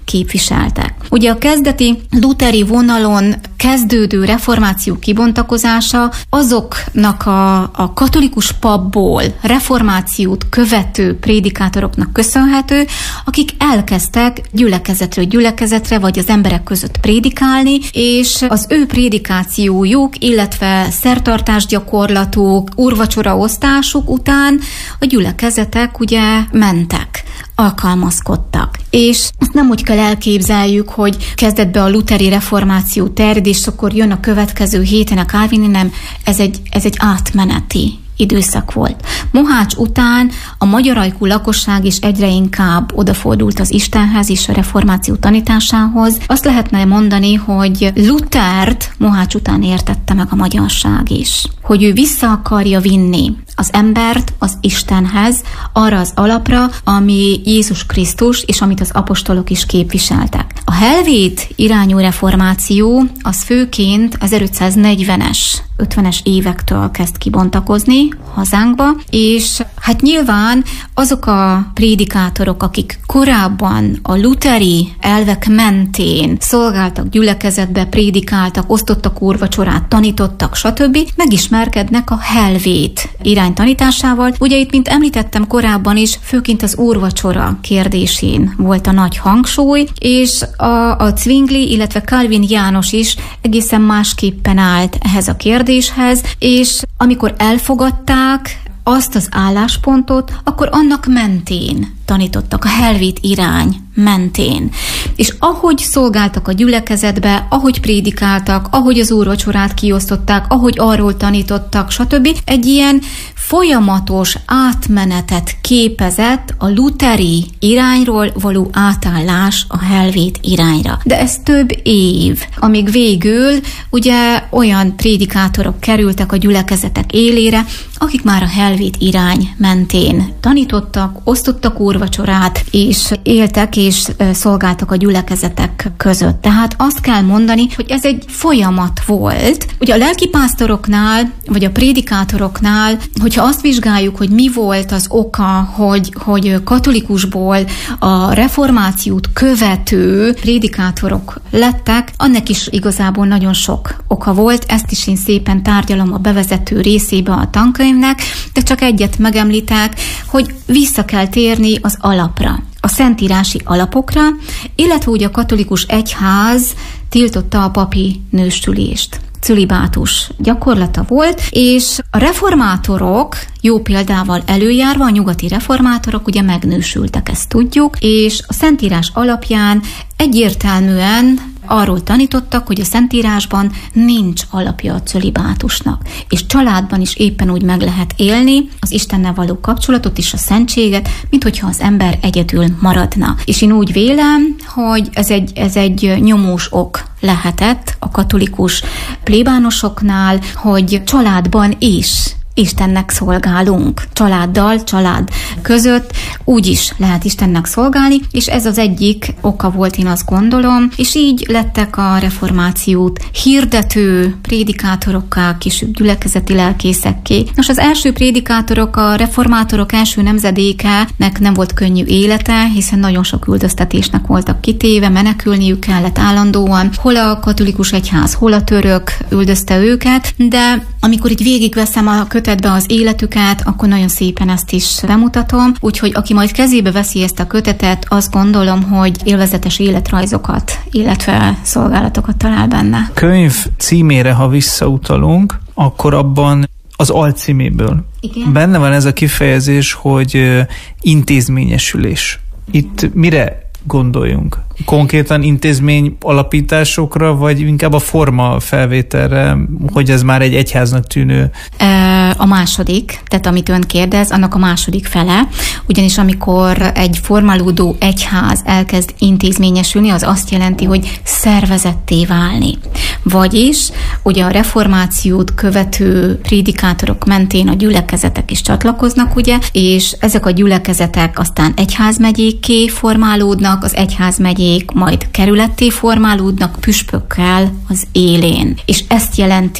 képviseltek. Ugye a kezdeti lutheri vonalon kezdődő reformáció kibontakozása azoknak a katolikus papból reformációt követő prédikátoroknak köszönhető, akik elkezdtek gyülekezetről gyülekezetre, vagy az emberek között prédikálni, és az ő prédikációjuk, illetve szertartásgyakorlatuk, úrvacsora osztásuk után a gyülekezetek ugye mentek, alkalmazkodtak. És ezt nem úgy kell elképzeljük, hogy kezdett be a lutheri reformáció terjedés, akkor jön a következő héten a Calvini, nem, ez egy átmeneti időszak volt. Mohács után a magyarajkú lakosság is egyre inkább odafordult az Istenhez és a reformáció tanításához. Azt lehetne mondani, hogy Luthert Mohács után értette meg a magyarság is. Hogy ő vissza akarja vinni az embert az Istenhez, arra az alapra, ami Jézus Krisztus, és amit az apostolok is képviseltek. A helvét irányú reformáció az főként 1540-es, 50-es évektől kezd kibontakozni hazánkba, és hát nyilván azok a prédikátorok, akik korábban a lutheri elvek mentén szolgáltak gyülekezetbe, prédikáltak, osztottak úrvacsorát, tanítottak, stb., megismerkednek a helvét irány tanításával. Ugye itt, mint említettem korábban is, főként az úrvacsora kérdésén volt a nagy hangsúly, és a Zwingli, illetve Calvin János is egészen másképpen állt ehhez a kérdéshez, és amikor elfogadták azt az álláspontot, akkor annak mentén tanítottak, a helvét irány mentén. És ahogy szolgáltak a gyülekezetbe, ahogy prédikáltak, ahogy az úrvacsorát kiosztották, ahogy arról tanítottak, stb. Egy ilyen folyamatos átmenetet képezett a lutheri irányról való átállás a helvét irányra. De ez több év, amíg végül ugye olyan prédikátorok kerültek a gyülekezetek élére, akik már a helvét irány mentén tanítottak, osztottak úrvacsorát, és éltek és szolgáltak a gyülekezetek között. Tehát azt kell mondani, hogy ez egy folyamat volt. Ugye a lelkipásztoroknál, vagy a prédikátoroknál, hogyha azt vizsgáljuk, hogy mi volt az oka, hogy katolikusból a reformációt követő prédikátorok lettek, annak is igazából nagyon sok oka volt. Ezt is én szépen tárgyalom a bevezető részébe a tankönyvnek, de csak egyet megemlítek, hogy vissza kell térni az alapra, a szentírási alapokra, illetve ugye a katolikus egyház tiltotta a papi nőstülést. Cölibátus gyakorlata volt, és a reformátorok jó példával előjárva, a nyugati reformátorok ugye megnősültek, ezt tudjuk, és a Szentírás alapján egyértelműen arról tanítottak, hogy a Szentírásban nincs alapja a cölibátusnak, és családban is éppen úgy meg lehet élni az Istennel való kapcsolatot és a szentséget, mint hogyha az ember egyedül maradna. És én úgy vélem, hogy ez egy nyomós ok lehetett a katolikus plébánosoknál, hogy családban is Istennek szolgálunk. Család között úgy is lehet Istennek szolgálni, és ez az egyik oka volt, én azt gondolom, és így lettek a reformációt hirdető prédikátorokká, később gyülekezeti lelkészekké. Nos, az első prédikátorok, a reformátorok első nemzedékenek nem volt könnyű élete, hiszen nagyon sok üldöztetésnek voltak kitéve, menekülniük kellett állandóan, hol a katolikus egyház, hol a török üldözte őket, de amikor így végigveszem a kötetbe az életüket, akkor nagyon szépen ezt is bemutatom, úgyhogy aki majd kezébe veszi ezt a kötetet, azt gondolom, hogy élvezetes életrajzokat, illetve szolgálatokat talál benne. Könyv címére, ha visszautalunk, akkor abban az alcíméből benne van ez a kifejezés, hogy intézményesülés. Itt mire gondoljunk? Konkrétan intézmény alapításokra, vagy inkább a forma felvételre, hogy ez már egy egyháznak tűnő? A második, tehát amit ön kérdez, annak a második fele, ugyanis amikor egy formálódó egyház elkezd intézményesülni, az azt jelenti, hogy szervezetté válni. Vagyis ugye a reformációt követő prédikátorok mentén a gyülekezetek is csatlakoznak, ugye, és ezek a gyülekezetek aztán egyházmegyékké formálódnak, az egyházmegyék majd kerületté formálódnak püspökkel az élén. És ezt jelenti,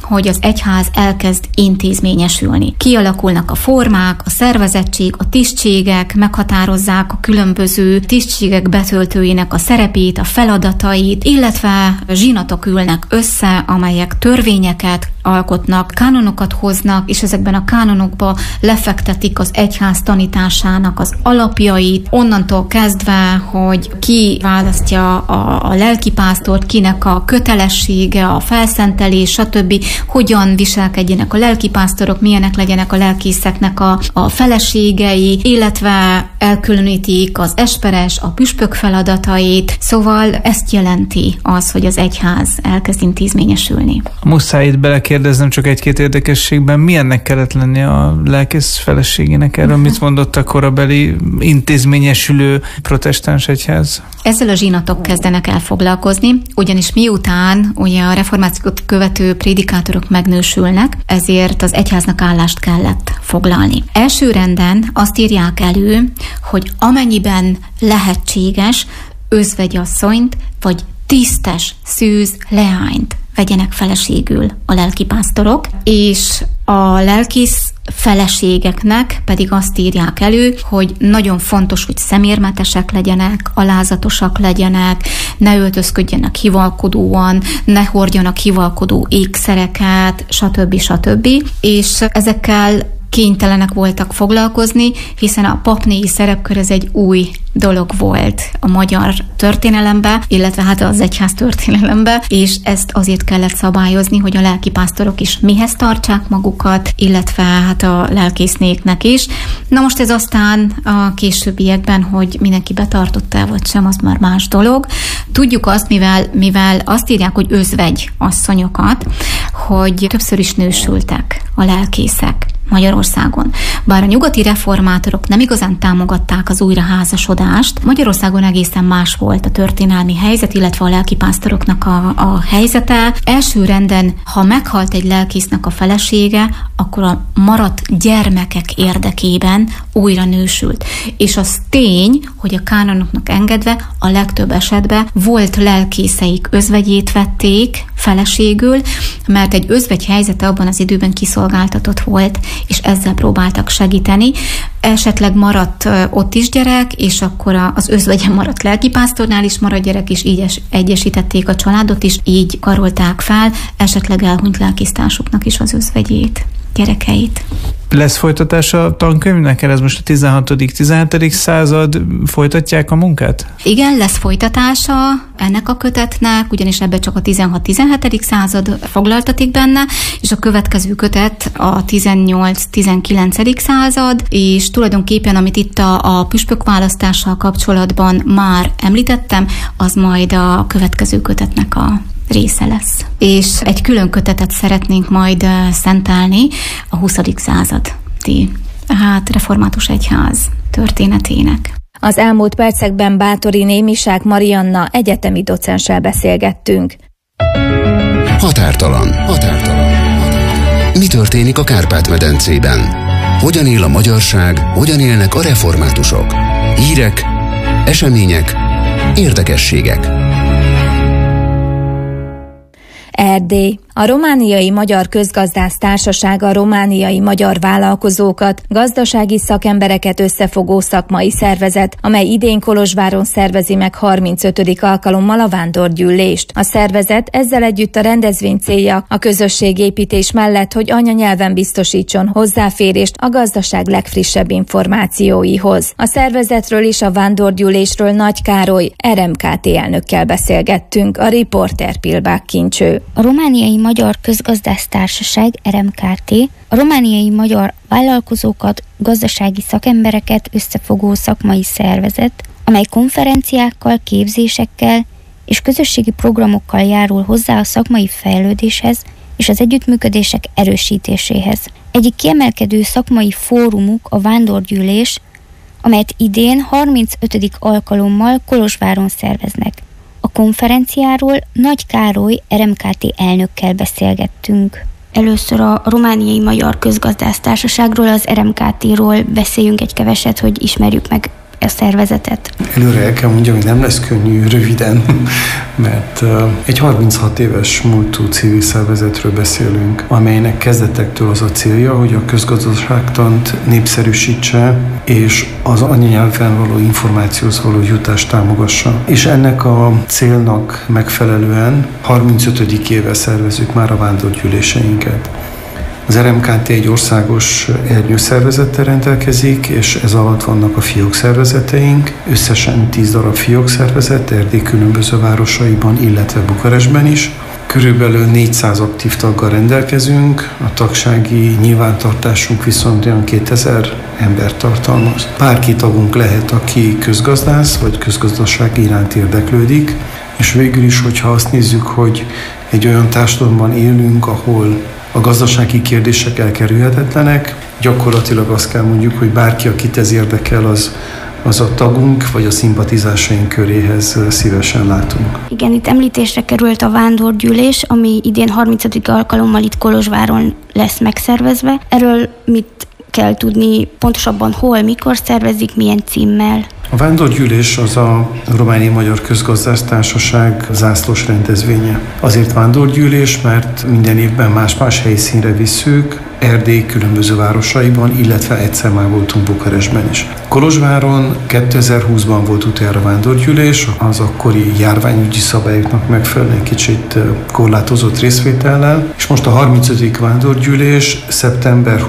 hogy az egyház elkezd intézményesülni. Kialakulnak a formák, a szervezettség, a tisztségek, meghatározzák a különböző tisztségek betöltőinek a szerepét, a feladatait, illetve zsinatok ülnek össze, amelyek törvényeket alkotnak, kánonokat hoznak, és ezekben a kánonokba lefektetik az egyház tanításának az alapjait, onnantól kezdve, hogy ki választja a lelkipásztort, kinek a kötelessége, a felszentelés, stb. Hogyan viselkedjenek a lelkipásztorok, milyenek legyenek a lelkészeknek a feleségei, illetve elkülönítik az esperes, a püspök feladatait, szóval ezt jelenti az, hogy az egyház elkezd intézményesülni. Muszáj itt belekérdeznem csak egy-két érdekességben, milyennek kellett lenni a lelkész feleségének? Erről mit mondott a korabeli intézményesülő protestáns egyház? Ezzel a zsinatok kezdenek el foglalkozni, ugyanis miután ugye a reformációt követő prédikátorok megnősülnek, ezért az egyháznak állást kellett foglalni. Első renden azt írják elő, hogy amennyiben lehetséges, özvegyasszonyt vagy tisztes szűz leányt vegyenek feleségül a lelkipásztorok, és a lelkész feleségeknek pedig azt írják elő, hogy nagyon fontos, hogy szemérmetesek legyenek, alázatosak legyenek, ne öltözködjenek hivalkodóan, ne hordjanak hivalkodó ékszereket, stb. És ezekkel kénytelenek voltak foglalkozni, hiszen a papnéi szerepkör ez egy új dolog volt a magyar történelemben, illetve hát az egyház történelemben, és ezt azért kellett szabályozni, hogy a lelkipásztorok is mihez tartsák magukat, illetve hát a lelkésznéknek is. Na most ez aztán a későbbiekben, hogy mindenki betartotta vagy sem, az már más dolog. Tudjuk azt, mivel azt írják, hogy özvegy asszonyokat, hogy többször is nősültek a lelkészek Magyarországon. Bár a nyugati reformátorok nem igazán támogatták az újraházasodást, Magyarországon egészen más volt a történelmi helyzet, illetve a lelkipásztoroknak a helyzete. Első renden, ha meghalt egy lelkésznek a felesége, akkor a maradt gyermekek érdekében újra nősült. És az tény, hogy a kánonoknak engedve a legtöbb esetben volt lelkészeik özvegyét vették feleségül, mert egy özvegy helyzete abban az időben kiszolgáltatott volt, és ezzel próbáltak segíteni. Esetleg maradt ott is gyerek, és akkor az özvegyen maradt lelkipásztornál is maradt gyerek, és így egyesítették a családot, és így karolták fel esetleg elhunyt lelkisztársuknak is az özvegyét, gyerekeit. Lesz folytatása a tankönyvnek? Ez most a 16.-17. század, folytatják a munkát? Igen, lesz folytatása ennek a kötetnek, ugyanis ebbe csak a 16-17. század foglaltatik benne, és a következő kötet a 18-19. század, és tulajdonképpen, amit itt a püspökválasztással kapcsolatban már említettem, az majd a következő kötetnek a része lesz. És egy külön kötetet szeretnénk majd szentelni a 20. századi református egyház történetének. Az elmúlt percekben Báthori Némisák Marianna egyetemi docenssel beszélgettünk. Határtalan. Mi történik a Kárpát-medencében? Hogyan él a magyarság, hogyan élnek a reformátusok? Hírek, események, érdekességek. Erdély. A Romániai Magyar Közgazdász Társaság a romániai magyar vállalkozókat, gazdasági szakembereket összefogó szakmai szervezet, amely idén Kolozsváron szervezi meg 35. alkalommal a vándorgyűlést. A szervezet ezzel együtt a rendezvény célja a közösségépítés mellett, hogy anyanyelven biztosítson hozzáférést a gazdaság legfrissebb információihoz. A szervezetről és a vándorgyűlésről Nagy Károly, RMKT elnökkel beszélgettünk, a riporter Pilbák Kincső. A Romániai Magyar Közgazdász Társaság, RMKT, a romániai magyar vállalkozókat, gazdasági szakembereket összefogó szakmai szervezet, amely konferenciákkal, képzésekkel és közösségi programokkal járul hozzá a szakmai fejlődéshez és az együttműködések erősítéséhez. Egyik kiemelkedő szakmai fórumuk a vándorgyűlés, amelyet idén 35. alkalommal Kolozsváron szerveznek. A konferenciáról Nagy Károly RMKT elnökkel beszélgettünk. Először a Romániai Magyar Közgazdász Társaságról, az RMKT-ról beszéljünk egy keveset, hogy ismerjük meg a szervezetet? Előre el kell mondjam, hogy nem lesz könnyű röviden, mert egy 36 éves múltú civil szervezetről beszélünk, amelynek kezdetektől az a célja, hogy a közgazdaságtant népszerűsítse, és az anyanyelven való információhoz való jutást támogassa. És ennek a célnak megfelelően 35. éve szervezzük már a vándorgyűléseinket. Az RMKT egy országos ernyőszervezettel rendelkezik, és ez alatt vannak a fiókszervezeteink, összesen 10 darab fiókszervezet, Erdély különböző városaiban, illetve Bukarestben is. Körülbelül 400 aktív taggal rendelkezünk, a tagsági nyilvántartásunk viszont olyan 2000 embert tartalmaz. Bárki tagunk lehet, aki közgazdász vagy közgazdaság iránt érdeklődik, és végül is, hogyha azt nézzük, hogy egy olyan társadalomban élünk, ahol a gazdasági kérdések elkerülhetetlenek, gyakorlatilag azt kell mondjuk, hogy bárki, akit ez érdekel, az a tagunk vagy a szimpatizásaink köréhez szívesen látunk. Igen, itt említésre került a vándorgyűlés, ami idén 30. alkalommal itt Kolozsváron lesz megszervezve. Erről mit kell tudni pontosabban, hol, mikor szervezik, milyen címmel? A vándorgyűlés az a Romániai Magyar Közgazdász Társaság zászlós rendezvénye. Azért vándorgyűlés, mert minden évben más-más helyszínre visszük, Erdély különböző városaiban, illetve egyszer már voltunk Bukarestben is. Kolozsváron 2020-ban volt utoljára vándorgyűlés, az akkori járványügyi szabályoknak megfelelően kicsit korlátozott részvétellel, és most a 35. vándorgyűlés szeptember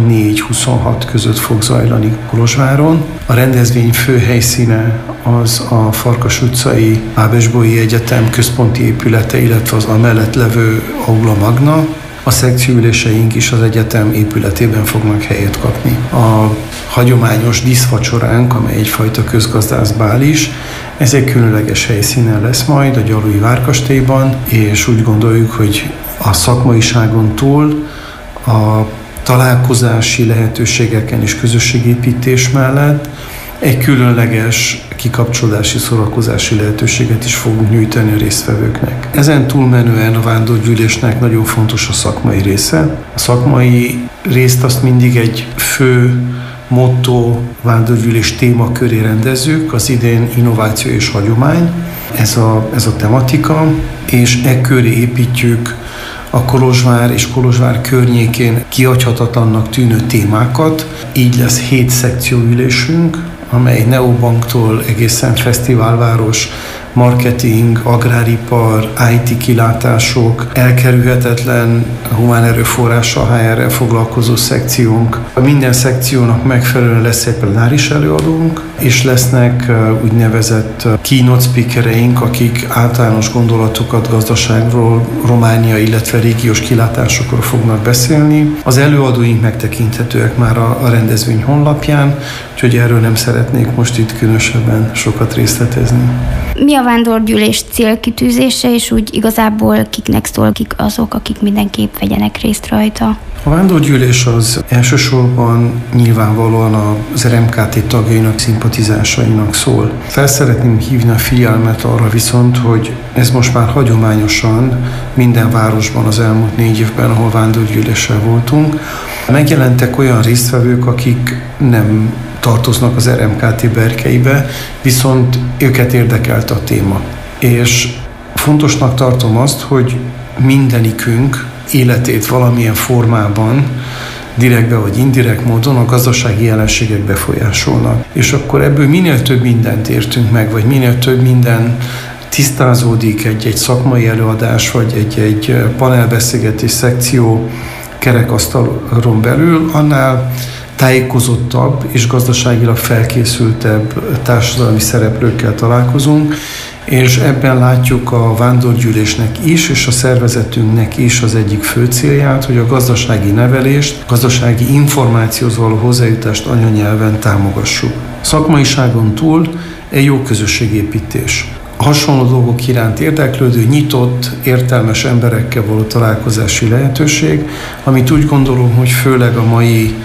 24-26 között fog zajlani Kolozsváron. A rendezvény fő helyszíne az a Farkas utcai Ábesbói Egyetem központi épülete, illetve az amellett levő Aula Magna. A szekcióüléseink is az egyetem épületében fognak helyet kapni. A hagyományos díszvacsoránk, amely egyfajta közgazdászbál is, ez egy különleges helyszínen lesz majd a Gyalui Várkastélyban, és úgy gondoljuk, hogy a szakmaiságon túl a találkozási lehetőségeken és közösségépítés mellett egy különleges kikapcsolási, szórakozási lehetőséget is fogunk nyújtani a résztvevőknek. Ezen túlmenően a vándorgyűlésnek nagyon fontos a szakmai része. A szakmai részt azt mindig egy fő motto vándorgyűlés témaköré rendezzük, az idén innováció és hagyomány, ez a tematika, és e köré építjük a Kolozsvár és Kolozsvár környékén kihagyhatatlannak tűnő témákat. Így lesz 7 szekcióülésünk, amely neobanktól egészen fesztiválváros, marketing, agráripar, IT kilátások, elkerülhetetlen humán erőforrással, HR-rel foglalkozó szekciónk. Minden szekciónak megfelelően lesz egy plenáris előadónk, és lesznek úgynevezett keynote speakereink, akik általános gondolatokat gazdaságról, Románia, illetve régiós kilátásokról fognak beszélni. Az előadóink megtekinthetőek már a rendezvény honlapján, úgyhogy erről nem szeretnék most itt különösebben sokat részletezni. Mi a vándorgyűlés célkitűzése, és úgy igazából kiknek szól, kik azok, akik mindenképp vegyenek részt rajta? A vándorgyűlés az elsősorban nyilvánvalóan az RMKT tagjainak, szimpatizásainak szól. Fel szeretném hívni a figyelmet arra viszont, hogy ez most már hagyományosan minden városban az elmúlt 4 évben, ahol vándorgyűléssel voltunk, megjelentek olyan résztvevők, akik nem tartoznak az RMKT berkeibe, viszont őket érdekelt a téma. És fontosnak tartom azt, hogy mindenikünk életét valamilyen formában, direktbe vagy indirekt módon a gazdasági jelenségek befolyásolnak. És akkor ebből minél több mindent értünk meg, vagy minél több minden tisztázódik egy szakmai előadás, vagy egy panelbeszélgetés szekció kerekasztalon belül, annál tájékozottabb és gazdaságilag felkészültebb társadalmi szereplőkkel találkozunk, és ebben látjuk a vándorgyűlésnek is, és a szervezetünknek is az egyik fő célját, hogy a gazdasági nevelést, gazdasági információhoz való hozzájutást anyanyelven támogassuk. Szakmaiságon túl egy jó közösségépítés. A hasonló dolgok iránt érdeklődő, nyitott, értelmes emberekkel való találkozási lehetőség, amit úgy gondolom, hogy főleg a mai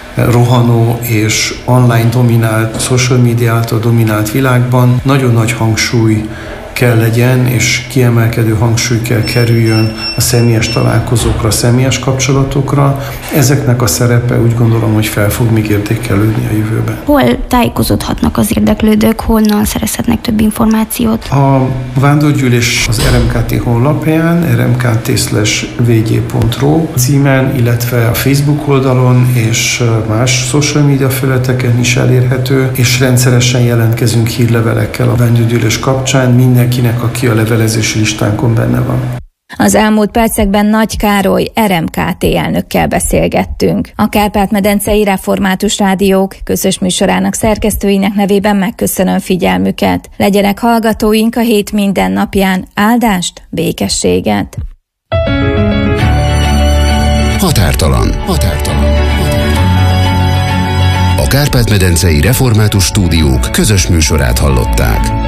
rohanó és online dominált, social media által dominált világban nagyon nagy hangsúly kell legyen, és kiemelkedő hangsúly kell kerüljön a személyes találkozókra, a személyes kapcsolatokra. Ezeknek a szerepe úgy gondolom, hogy fel fog még értékelődni a jövőben. Hol tájékozódhatnak az érdeklődők, honnan szerezhetnek több információt? A vándorgyűlés az RMKT honlapján, rmkt/vg.ro címen, illetve a Facebook oldalon és más social media felületeken is elérhető, és rendszeresen jelentkezünk hírlevelekkel a vándorgyűlés kapcsán mindenkinek, aki a levelezési listánkon benne van. Az elmúlt percekben Nagy Károly RMKT elnökkel beszélgettünk. A Kárpát-medencei Református Rádiók közös műsorának szerkesztőinek nevében megköszönöm figyelmüket. Legyenek hallgatóink a hét minden napján. Áldást, békességet! Határtalan. A Kárpát-medencei Református Stúdiók közös műsorát hallották.